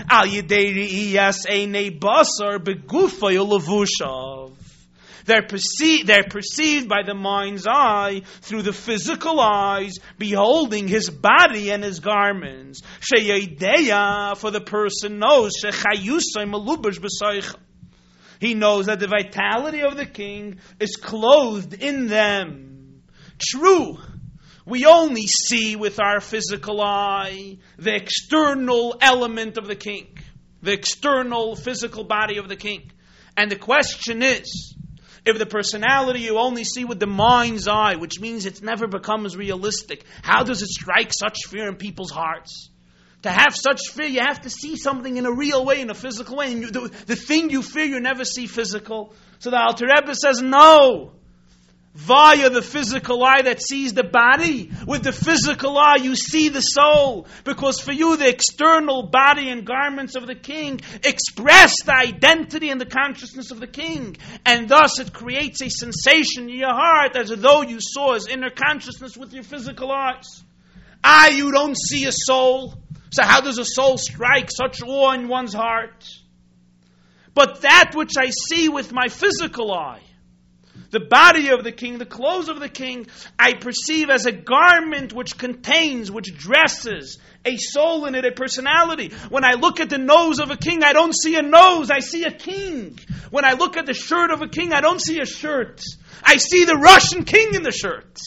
Speaker 2: They're perceived by the mind's eye through the physical eyes, beholding his body and his garments. Sheyedeya, for the person knows, shechayusay melubash b'soich. He knows that the vitality of the king is clothed in them. True, we only see with our physical eye the external element of the king, the external physical body of the king. And the question is, if the personality you only see with the mind's eye, which means it never becomes realistic, how does it strike such fear in people's hearts? To have such fear, you have to see something in a real way, in a physical way. And the thing you fear, you never see physical. So the Alter Rebbe says, no. Via the physical eye that sees the body, with the physical eye you see the soul. Because for you, the external body and garments of the king express the identity and the consciousness of the king. And thus it creates a sensation in your heart as though you saw his inner consciousness with your physical eyes. You don't see a soul. So how does a soul strike such awe in one's heart? But that which I see with my physical eye, the body of the king, the clothes of the king, I perceive as a garment which contains, which dresses a soul in it, a personality. When I look at the nose of a king, I don't see a nose, I see a king. When I look at the shirt of a king, I don't see a shirt. I see the Russian king in the shirt.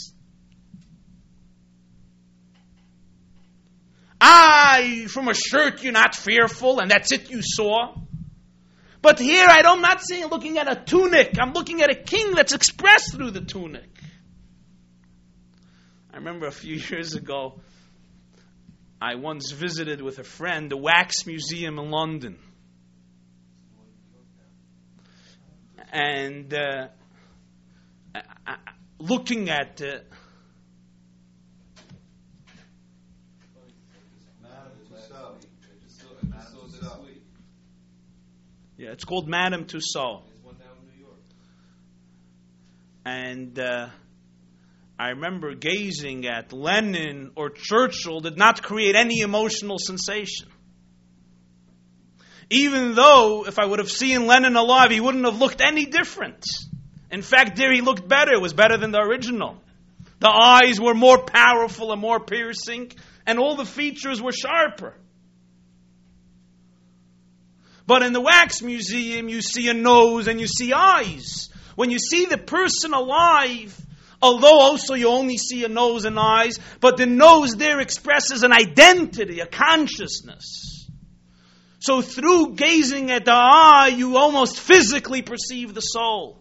Speaker 2: From a shirt you're not fearful, and that's it you saw. But here I'm not looking at a tunic. I'm looking at a king that's expressed through the tunic. I remember a few years ago, I once visited with a friend the Wax Museum in London. And looking at it's called Madame Tussauds. And I remember gazing at Lenin or Churchill did not create any emotional sensation. Even though, if I would have seen Lenin alive, he wouldn't have looked any different. In fact, there he looked better. It was better than the original. The eyes were more powerful and more piercing, and all the features were sharper. But in the Wax Museum, you see a nose and you see eyes. When you see the person alive, although also you only see a nose and eyes, but the nose there expresses an identity, a consciousness. So through gazing at the eye, you almost physically perceive the soul.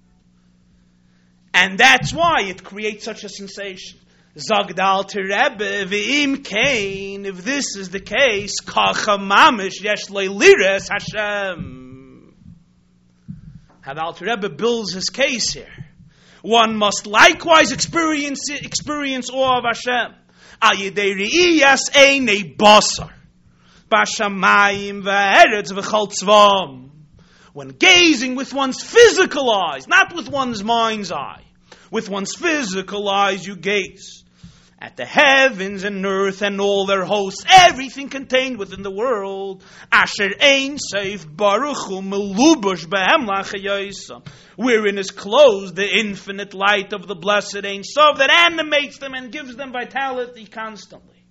Speaker 2: And that's why it creates such a sensation. Zog the Alter Rebbe, v'im kain, if this is the case, kacha mamish yesh le'lires Hashem. How the Alter Rebbe builds his case here. One must likewise experience awe of Hashem. Al yedei re'iyas einei basar, b'shamayim v'eretz v'chol tzvam. When gazing with one's physical eyes, not with one's mind's eye, with one's physical eyes you gaze at the heavens and earth and all their hosts, everything contained within the world. Asher ein seif baruch hu melubash behem lachayosam, wherein is closed the infinite light of the blessed Ein Sof that animates them and gives them vitality constantly.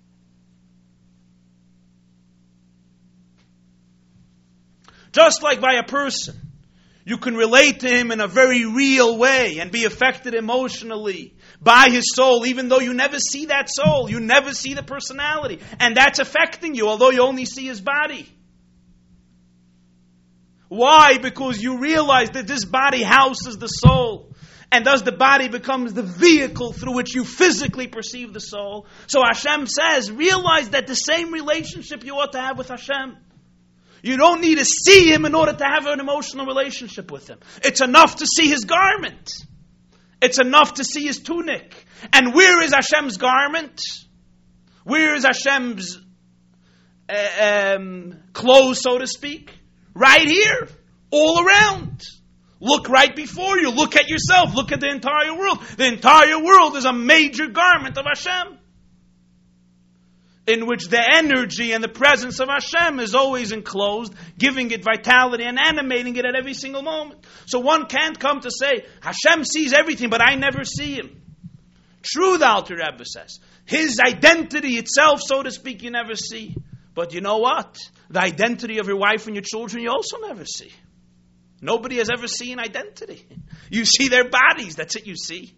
Speaker 2: Just like by a person, you can relate to him in a very real way and be affected emotionally by his soul, even though you never see that soul, you never see the personality, and that's affecting you, although you only see his body. Why? Because you realize that this body houses the soul, and thus the body becomes the vehicle through which you physically perceive the soul. So Hashem says, realize that the same relationship you ought to have with Hashem. You don't need to see him in order to have an emotional relationship with him. It's enough to see his garment. It's enough to see his tunic. And where is Hashem's garment? Where is Hashem's clothes, so to speak? Right here. All around. Look right before you. Look at yourself. Look at the entire world. The entire world is a major garment of Hashem. in which the energy and the presence of Hashem is always enclosed, giving it vitality and animating it at every single moment. So one can't come to say, Hashem sees everything, but I never see Him. True, the Alter Rebbe says. His identity itself, so to speak, you never see. But you know what? The identity of your wife and your children, you also never see. Nobody has ever seen identity. You see their bodies, that's it you see.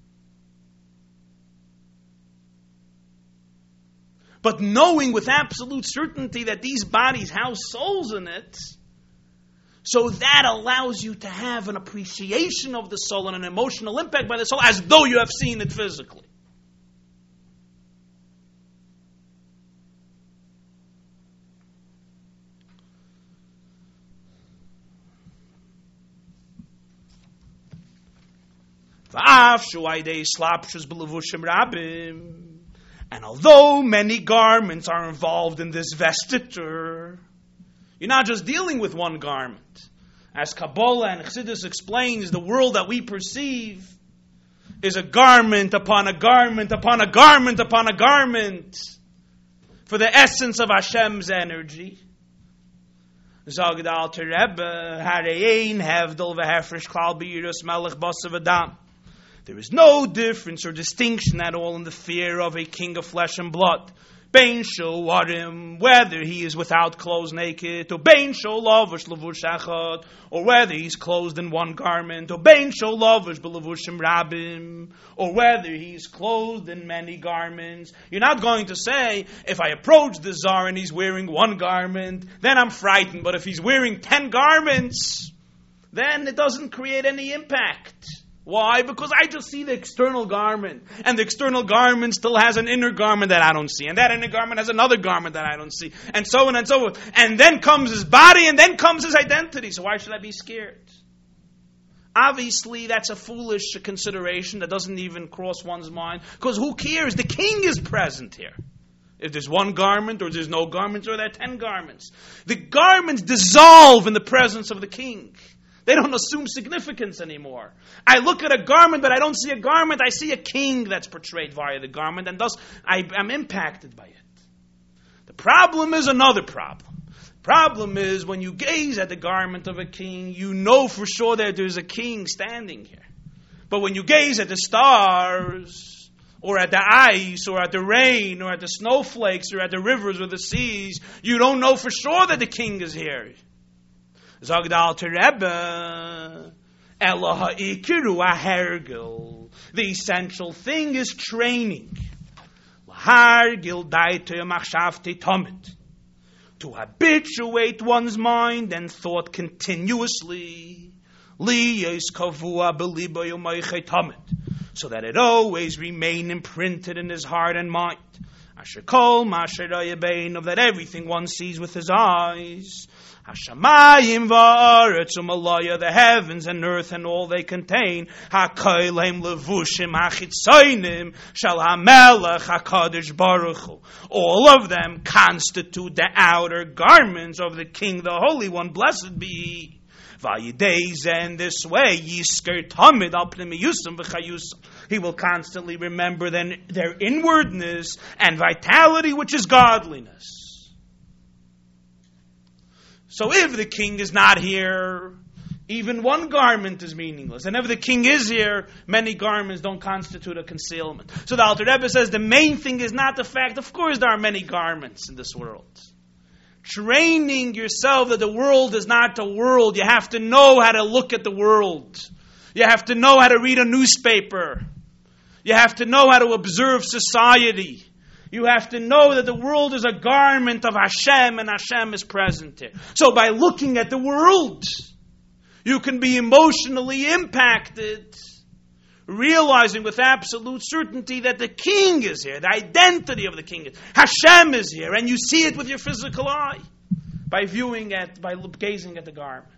Speaker 2: But knowing with absolute certainty that these bodies house souls in it, so that allows you to have an appreciation of the soul and an emotional impact by the soul as though you have seen it physically. And although many garments are involved in this vestiture, you're not just dealing with one garment. As Kabbalah and Chassidus explains, the world that we perceive is a garment upon a garment upon a garment upon a garment for the essence of Hashem's energy. Zog the Alter Rebbe, Harein Hevdel v'Hefresh Klal B'Yiras Melech Basav Adam. There is no difference or distinction at all in the fear of a king of flesh and blood. Bein shel warim, whether he is without clothes naked, or bein shel lavush lavush echad, or whether he's clothed in one garment, or bein shel lavush b'lavushim rabim, or whether he's clothed in many garments. You're not going to say, if I approach the Tsar and he's wearing one garment, then I'm frightened. But if he's wearing 10 garments, then it doesn't create any impact. Why? Because I just see the external garment. And the external garment still has an inner garment that I don't see. And that inner garment has another garment that I don't see. And so on and so forth. And then comes his body and then comes his identity. So why should I be scared? Obviously, that's a foolish consideration that doesn't even cross one's mind. Because who cares? The king is present here. If there's one garment or there's no garments or there are 10 garments. The garments dissolve in the presence of the king. They don't assume significance anymore. I look at a garment, but I don't see a garment. I see a king that's portrayed via the garment, and thus I'm impacted by it. The problem is another problem. The problem is when you gaze at the garment of a king, you know for sure that there's a king standing here. But when you gaze at the stars, or at the ice, or at the rain, or at the snowflakes, or at the rivers or the seas, you don't know for sure that the king is here. Zog the Alter Rebbe, Ela ha'ikiru ahergil. The essential thing is training. Lahargil daite machshavte tomit. To habituate one's mind and thought continuously. Liyos kavua belibo yomayche tomit. So that it always remain imprinted in his heart and mind. Asher kol masher yabein, of that everything one sees with his eyes. Hashamayim va'aretz u'malaya, the heavens and earth and all they contain. Ha'koilem levushim ha'chitzaynim shal ha'melech ha'kadosh baruch Hu. All of them constitute the outer garments of the King, the Holy One, blessed be He. Va'yideiz, in this way, yisker tamid al pnimiyusam v'chayusam. He will constantly remember then their inwardness and vitality, which is godliness. So if the king is not here, even one garment is meaningless. And if the king is here, many garments don't constitute a concealment. So the Alter Rebbe says the main thing is not the fact, of course there are many garments in this world. Training yourself that the world is not the world. You have to know how to look at the world. You have to know how to read a newspaper. You have to know how to observe society. You have to know that the world is a garment of Hashem and Hashem is present here. So by looking at the world, you can be emotionally impacted, realizing with absolute certainty that the king is here, the identity of the king is, Hashem is here, and you see it with your physical eye by gazing at the garment.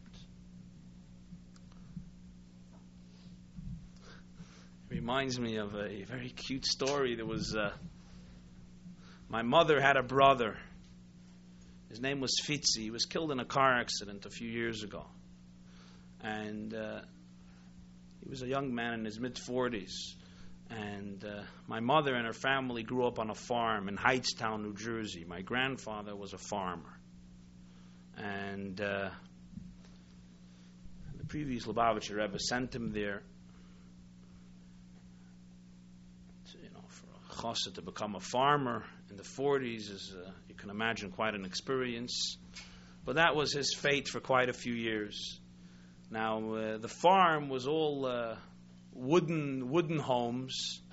Speaker 2: It reminds me of a very cute story. There was my mother had a brother. His name was Fitzi. He was killed in a car accident a few years ago. And he was a young man in his mid-40s. And my mother and her family grew up on a farm in Hightstown, New Jersey. My grandfather was a farmer. And the previous Lubavitcher Rebbe sent him there for a chassid to become a farmer in the 40s is, you can imagine, quite an experience. But that was his fate for quite a few years. Now, the farm was all wooden homes,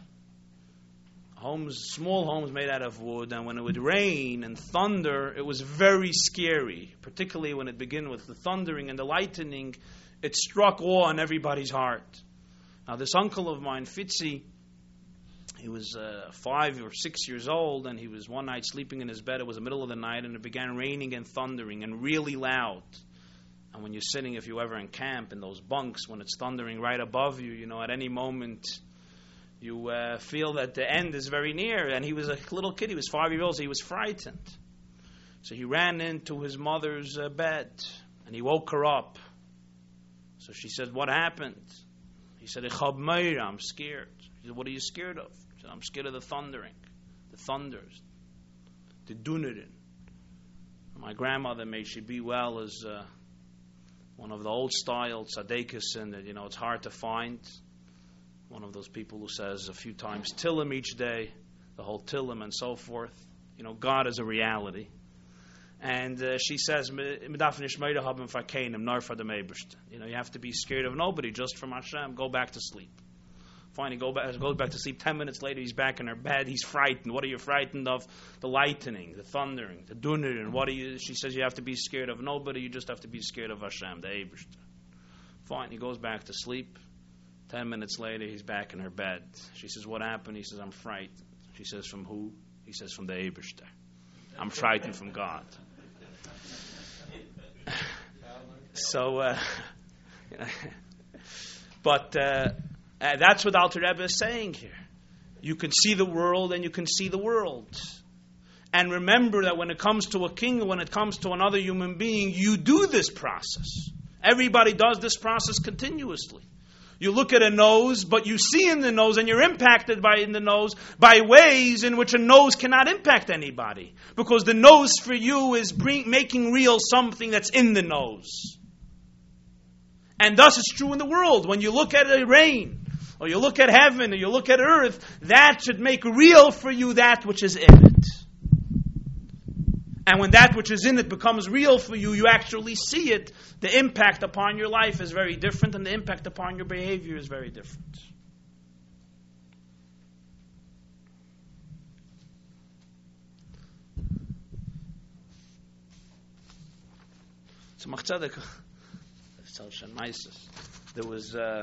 Speaker 2: small homes made out of wood, and when it would rain and thunder, it was very scary, particularly when it began with the thundering and the lightning. It struck awe in everybody's heart. Now, this uncle of mine, Fitzi, he was 5 or 6 years old, and he was one night sleeping in his bed. It was the middle of the night, and it began raining and thundering, and really loud. And when you're sitting, if you ever in camp, in those bunks, when it's thundering right above you, at any moment, you feel that the end is very near. And he was a little kid. He was 5 years old, so he was frightened. So he ran into his mother's bed, and he woke her up. So she said, "What happened?" He said, "Ich hab meira, I'm scared." She said, "What are you scared of?" He said, "I'm scared of the thundering, the thunders, the dunerin." My grandmother, may she be well, is one of the old-style tzaddikus, and it's hard to find. One of those people who says a few times Tillim each day, the whole Tillim and so forth. God is a reality. And she says, you have to be scared of nobody, just from Hashem. Go back to sleep. Fine, he goes back to sleep. 10 minutes later, he's back in her bed. He's frightened. What are you frightened of? The lightning, the thundering, the dunerin. She says you have to be scared of nobody. You just have to be scared of Hashem, the Eibishter. Fine, he goes back to sleep. 10 minutes later, he's back in her bed. She says, "What happened?" He says, "I'm frightened." She says, "From who?" He says, "From the Eibishter. I'm frightened from God." So, but that's what Alter Rebbe is saying here. You can see the world and you can see the world. And remember that when it comes to a king, when it comes to another human being, you do this process. Everybody does this process continuously. You look at a nose, but you see in the nose, and you're impacted in the nose by ways in which a nose cannot impact anybody. Because the nose for you is making real something that's in the nose. And thus it's true in the world. When you look at the rain, or you look at heaven, or you look at earth, that should make real for you that which is in it. And when that which is in it becomes real for you, you actually see it. The impact upon your life is very different, and the impact upon your behavior is very different. Tzemach Tzedek, there was the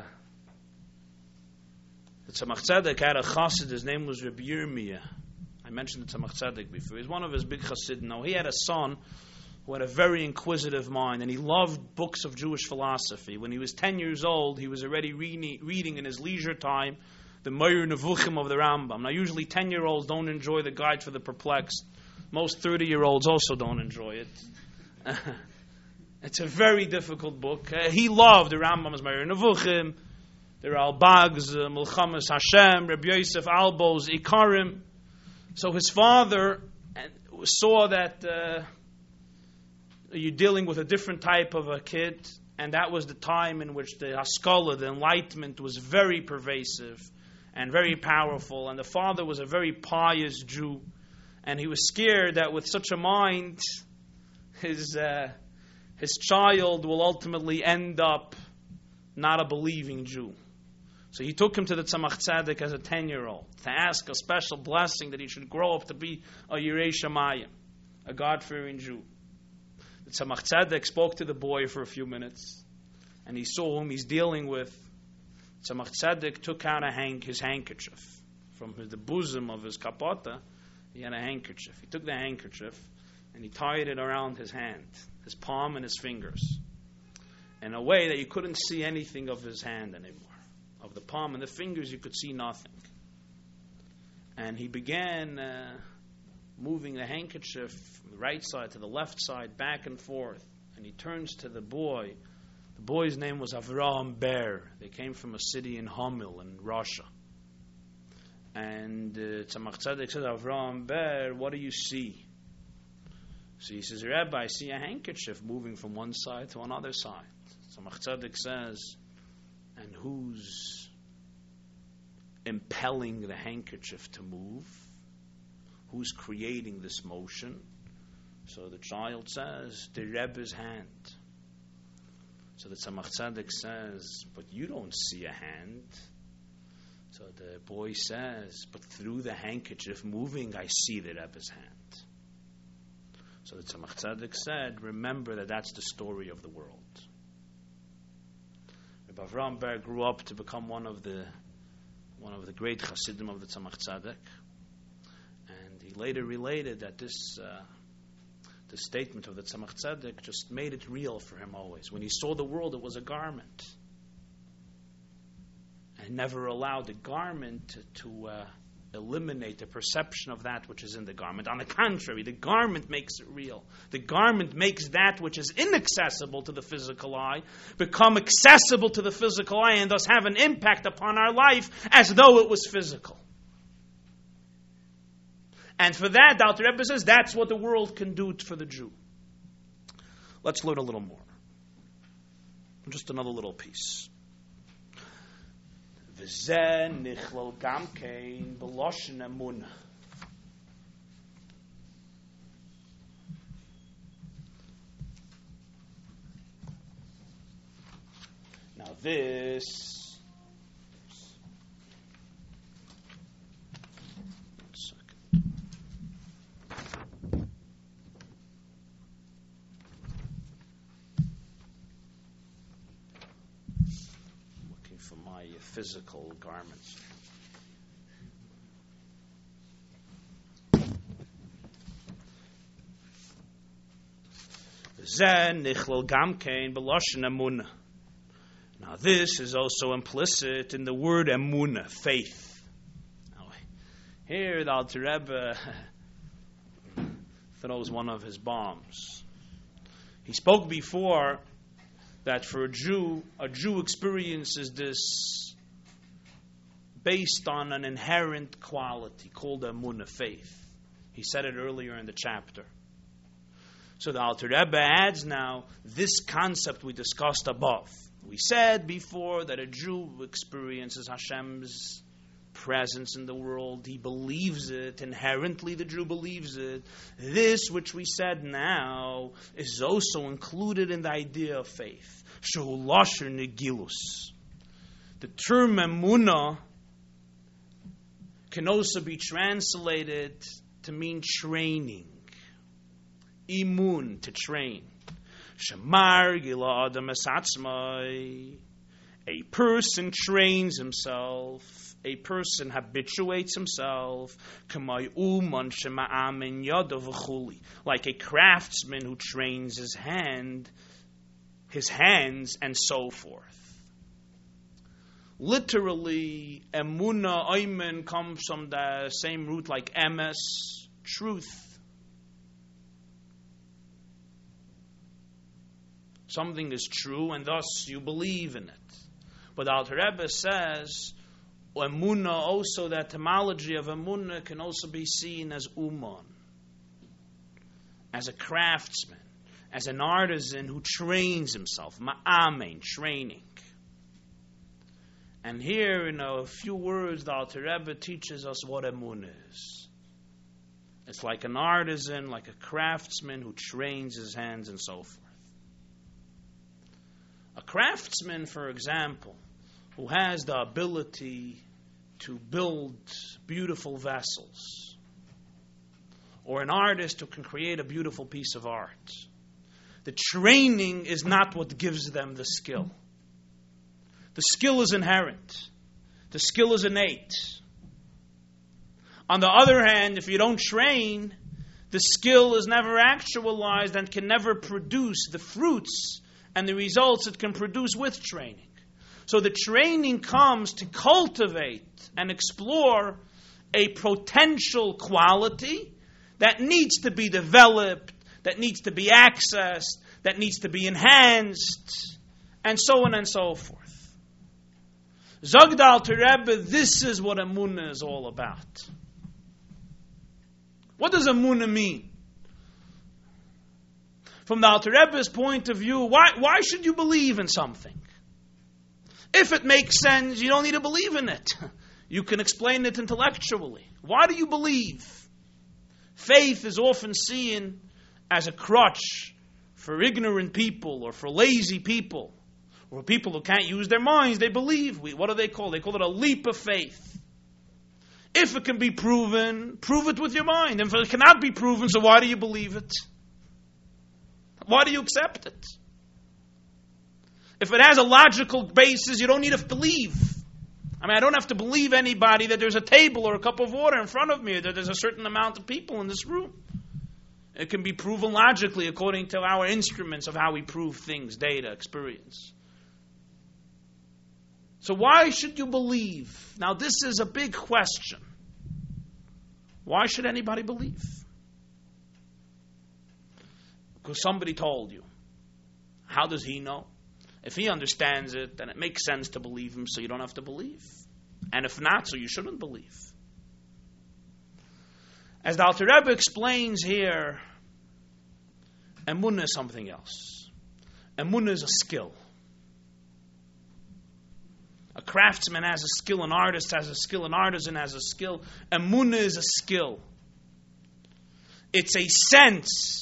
Speaker 2: Tzemach Tzedek had a chassid. His name was Rabbi Yirmiyah. I mentioned the Tzemach Tzedek before. He's one of his big chassidim. Now, he had a son who had a very inquisitive mind, and he loved books of Jewish philosophy. When he was 10 years old, he was already reading in his leisure time the Meir Nevuchim of the Rambam. Now, usually 10-year-olds don't enjoy the Guide for the Perplexed. Most 30-year-olds also don't enjoy it. It's a very difficult book. He loved the Rambam's Meir Nevuchim, the Ralbag's Milchamas Hashem, Rabbi Yosef Albo's Ikarim. So his father saw that you're dealing with a different type of a kid, and that was the time in which the Haskalah, the enlightenment, was very pervasive and very powerful. And the father was a very pious Jew, and he was scared that with such a mind, his child will ultimately end up not a believing Jew. So he took him to the Tzemach Tzedek as a 10-year-old to ask a special blessing that he should grow up to be a Yirei Shamayim, a God-fearing Jew. The Tzemach Tzedek spoke to the boy for a few minutes, and he saw whom he's dealing with. Tzemach Tzedek took out his handkerchief from the bosom of his kapota. He had a handkerchief. He took the handkerchief and he tied it around his hand, his palm and his fingers, in a way that you couldn't see anything of his hand anymore. Of the palm and the fingers, you could see nothing. And he began moving the handkerchief from the right side to the left side, back and forth. And he turns to the boy. The boy's name was Avraham Ber. They came from a city in Hamil in Russia. And Tzemach Tzedek says, Avraham Ber, what do you see? So he says, Rebbe, I see a handkerchief moving from one side to another side. Tzemach Tzedek says, and who's impelling the handkerchief to move? Who's creating this motion? So the child says, the Rebbe's hand. So the Tzemach Tzedek says, but you don't see a hand. So the boy says, but through the handkerchief moving, I see the Rebbe's hand. So the Tzemach Tzedek said, remember that that's the story of the world. Rabbi Avraham Ber grew up to become one of the great Hasidim of the Tzemach Tzedek. And he later related that this statement of the Tzemach Tzedek just made it real for him always. When he saw the world, it was a garment. And never allowed the garment to eliminate the perception of that which is in the garment. On the contrary, the garment makes it real. The garment makes that which is inaccessible to the physical eye become accessible to the physical eye and thus have an impact upon our life as though it was physical. And for that, the Alter Rebbe says, that's what the world can do for the Jew. Let's learn a little more. Just another little piece. V'zeh nichlol gam kein b'loshen emunah. Now this... physical garments. Now this is also implicit in the word emunah, faith. Now, here the Alter Rebbe throws one of his bombs. He spoke before that for a Jew experiences this based on an inherent quality called emunah, faith. He said it earlier in the chapter. So the Alter Rebbe adds now this concept we discussed above. We said before that a Jew experiences Hashem's presence in the world. He believes it. Inherently the Jew believes it. This which we said now is also included in the idea of faith. Shehu losher negilus. The term emunah can also be translated to mean training. Imun, to train. Shamar gila adam esatzmai. A person trains himself. A person habituates himself. Kamay uman shema'amin yadav v'chuli. Like a craftsman who trains his hands, and so forth. Literally, emunah, ayman comes from the same root like emes, truth. Something is true, and thus you believe in it. But Alter Rebbe says, emunah also, the etymology of emunah can also be seen as uman, as a craftsman, as an artisan who trains himself, ma'amein, training. And here, in a few words, the Alter Rebbe teaches us what emunah is. It's like an artisan, like a craftsman who trains his hands and so forth. A craftsman, for example, who has the ability to build beautiful vessels, or an artist who can create a beautiful piece of art, the training is not what gives them the skill. The skill is inherent. The skill is innate. On the other hand, if you don't train, the skill is never actualized and can never produce the fruits and the results it can produce with training. So the training comes to cultivate and explore a potential quality that needs to be developed, that needs to be accessed, that needs to be enhanced, and so on and so forth. Zog the Alter Rebbe, this is what Emunah is all about. What does Emunah mean? From the Alter Rebbe's point of view, why should you believe in something? If it makes sense, you don't need to believe in it. You can explain it intellectually. Why do you believe? Faith is often seen as a crutch for ignorant people or for lazy people or people who can't use their minds. They believe. What do they call it? They call it a leap of faith. If it can be proven, prove it with your mind. If it cannot be proven, so why do you believe it? Why do you accept it? If it has a logical basis, you don't need to believe. I don't have to believe anybody that there's a table or a cup of water in front of me, or that there's a certain amount of people in this room. It can be proven logically according to our instruments of how we prove things, data, experience. So why should you believe? Now this is a big question. Why should anybody believe? Because somebody told you. How does he know? If he understands it, then it makes sense to believe him, so you don't have to believe. And if not, so you shouldn't believe. As the Alter Rebbe explains here, Emunah is something else. Emunah is a skill. A craftsman has a skill, an artist has a skill, an artisan has a skill. Emunah is a skill. It's a sense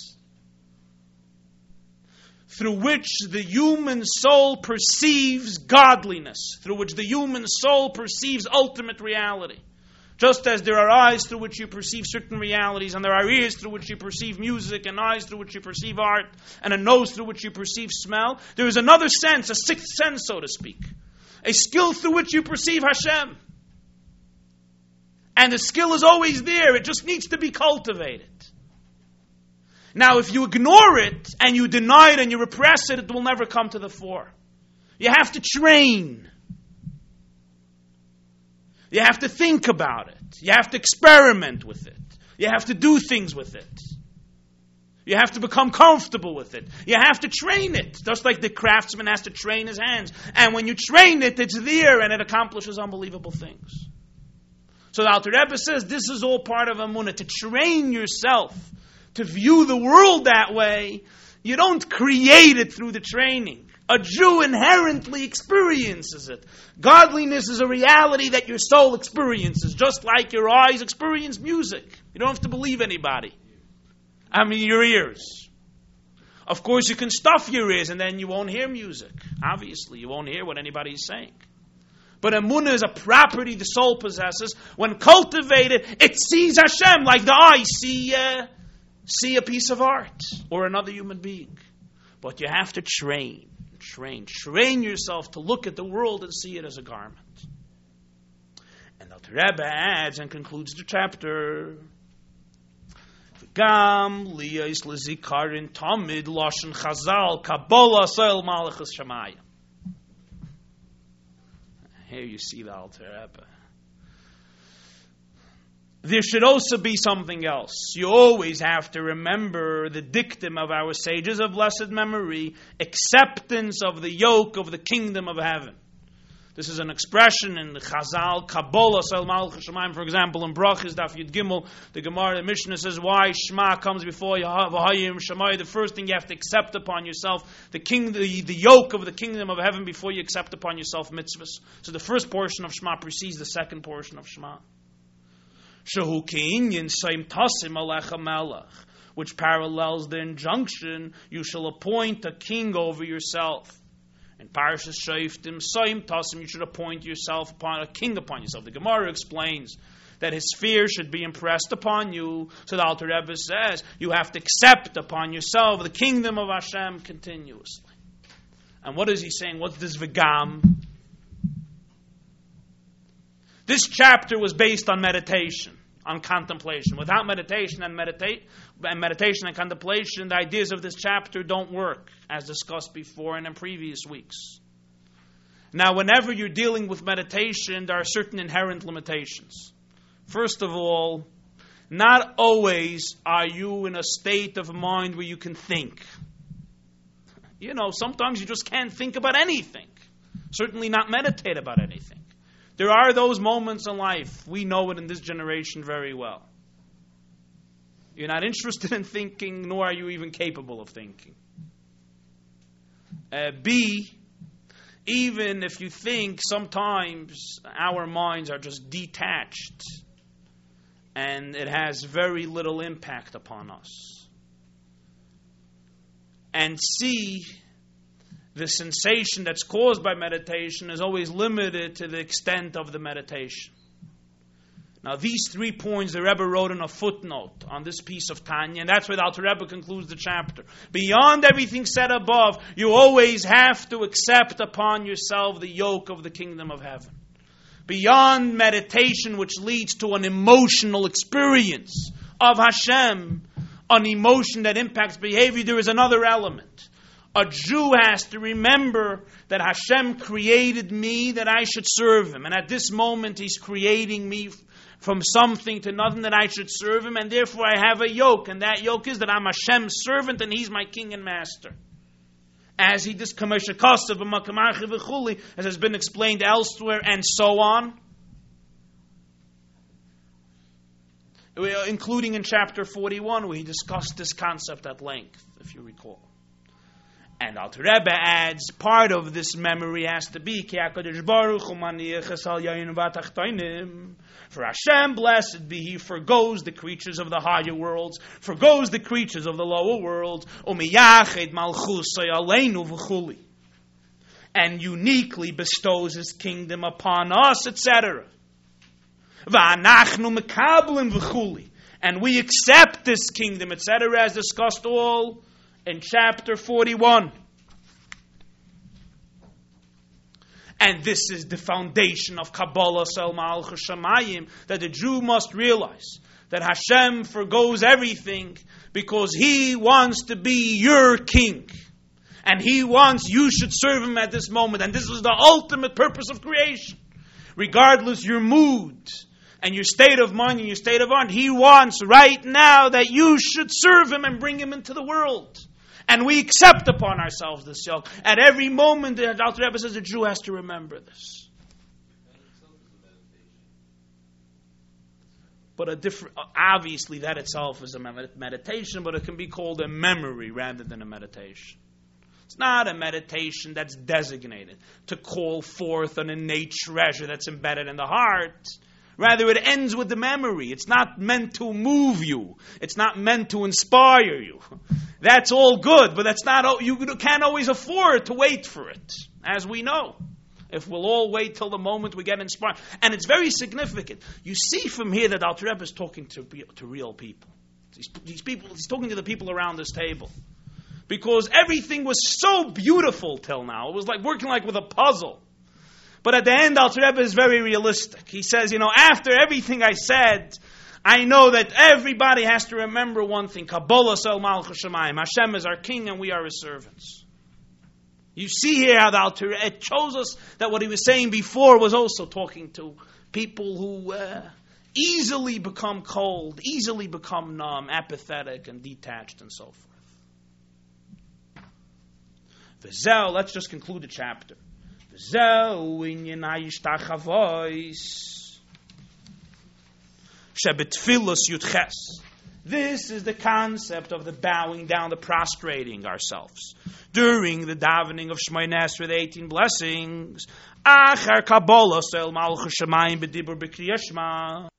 Speaker 2: through which the human soul perceives godliness, through which the human soul perceives ultimate reality. Just as there are eyes through which you perceive certain realities, and there are ears through which you perceive music, and eyes through which you perceive art, and a nose through which you perceive smell, there is another sense, a sixth sense, so to speak. A skill through which you perceive Hashem. And the skill is always there, it just needs to be cultivated. Now, if you ignore it, and you deny it, and you repress it, it will never come to the fore. You have to train. You have to think about it. You have to experiment with it. You have to do things with it. You have to become comfortable with it. You have to train it, just like the craftsman has to train his hands. And when you train it, it's there, and it accomplishes unbelievable things. So the Alter Rebbe says, this is all part of Emunah, to train yourself to view the world that way. You don't create it through the training. A Jew inherently experiences it. Godliness is a reality that your soul experiences, just like your eyes experience music. You don't have to believe anybody. Your ears. Of course, you can stuff your ears and then you won't hear music. Obviously, you won't hear what anybody is saying. But Emunah is a property the soul possesses. When cultivated, it sees Hashem like the eye see a piece of art or another human being. But you have to train yourself to look at the world and see it as a garment. And the Rebbe adds and concludes the chapter. Gam liyos lezikarin tamid lashon chazal kabbalah soil malachus shamayim. Here you see the Alter Rebbe. There should also be something else. You always have to remember the dictum of our sages of blessed memory, acceptance of the yoke of the kingdom of heaven. This is an expression in the Chazal, Kabbalah, Sel Malchus Shemaim, for example, in Brachas, Daf Yud Gimel, the Gemara, the Mishnah says, why Shema comes before Yahayim Shemai. The first thing you have to accept upon yourself, the yoke of the kingdom of heaven before you accept upon yourself mitzvahs. So the first portion of Shema precedes the second portion of Shema. Shehu Ke'inyin Saim Tasim Alecha Melech, which parallels the injunction, you shall appoint a king over yourself. In Parashas Shoftim, Saim Tasim, you should appoint yourself upon a king upon yourself. The Gemara explains that his fear should be impressed upon you. So the Alter Rebbe says, you have to accept upon yourself the kingdom of Hashem continuously. And what is he saying? What's this V'gam? This chapter was based on meditation, on contemplation. Without meditation and contemplation, the ideas of this chapter don't work, as discussed before and in previous weeks. Now, whenever you're dealing with meditation, there are certain inherent limitations. First of all, not always are you in a state of mind where you can think. Sometimes you just can't think about anything. Certainly not meditate about anything. There are those moments in life, we know it in this generation very well. You're not interested in thinking, nor are you even capable of thinking. B, even if you think, sometimes our minds are just detached and it has very little impact upon us. And C, the sensation that's caused by meditation is always limited to the extent of the meditation. Now, these 3 points the Rebbe wrote in a footnote on this piece of Tanya, and that's where the Alter Rebbe concludes the chapter. Beyond everything said above, you always have to accept upon yourself the yoke of the kingdom of heaven. Beyond meditation, which leads to an emotional experience of Hashem, an emotion that impacts behavior, there is another element. A Jew has to remember that Hashem created me, that I should serve Him. And at this moment, He's creating me from something to nothing, that I should serve Him. And therefore, I have a yoke. And that yoke is that I'm Hashem's servant and He's my king and master. As He as has been explained elsewhere, and so on. Including in chapter 41, where he discussed this concept at length, if you recall. And Alter Rebbe adds, part of this memory has to be, for Hashem, blessed be He, forgoes the creatures of the higher worlds, forgoes the creatures of the lower worlds, and uniquely bestows His kingdom upon us, etc. And we accept this kingdom, etc., as discussed all in chapter 41. And this is the foundation of Kabbalah Sel Malchus Shamayim, that the Jew must realize that Hashem forgoes everything because He wants to be your king. And He wants you should serve Him at this moment. And this is the ultimate purpose of creation. Regardless your mood and your state of mind and your state of heart, He wants right now that you should serve Him and bring Him into the world. And we accept upon ourselves this yoke. At every moment, the Alter Rebbe says the Jew has to remember this. But obviously that itself is a meditation, but it can be called a memory rather than a meditation. It's not a meditation that's designated to call forth an innate treasure that's embedded in the heart. Rather, it ends with the memory. It's not meant to move you. It's not meant to inspire you. That's all good, but that's not. You can't always afford to wait for it, as we know. If we'll all wait till the moment we get inspired. And it's very significant. You see from here that Alter Rebbe is talking to real people. These people. He's talking to the people around this table. Because everything was so beautiful till now. It was like working like with a puzzle. But at the end, Alter Rebbe is very realistic. He says, after everything I said, I know that everybody has to remember one thing. Kabbalah Sel Malchus Shamayim. Hashem is our king and we are His servants. You see here how the Alter Rebbe, it shows us that what he was saying before was also talking to people who easily become cold, easily become numb, apathetic and detached and so forth. V'zeh, let's just conclude the chapter. This is the concept of the bowing down, the prostrating ourselves during the davening of Shemoneh Esrei, the 18 blessings. Achar Kabbalah Sel Malchus Shamayim b'dibur b'kriyas Shema.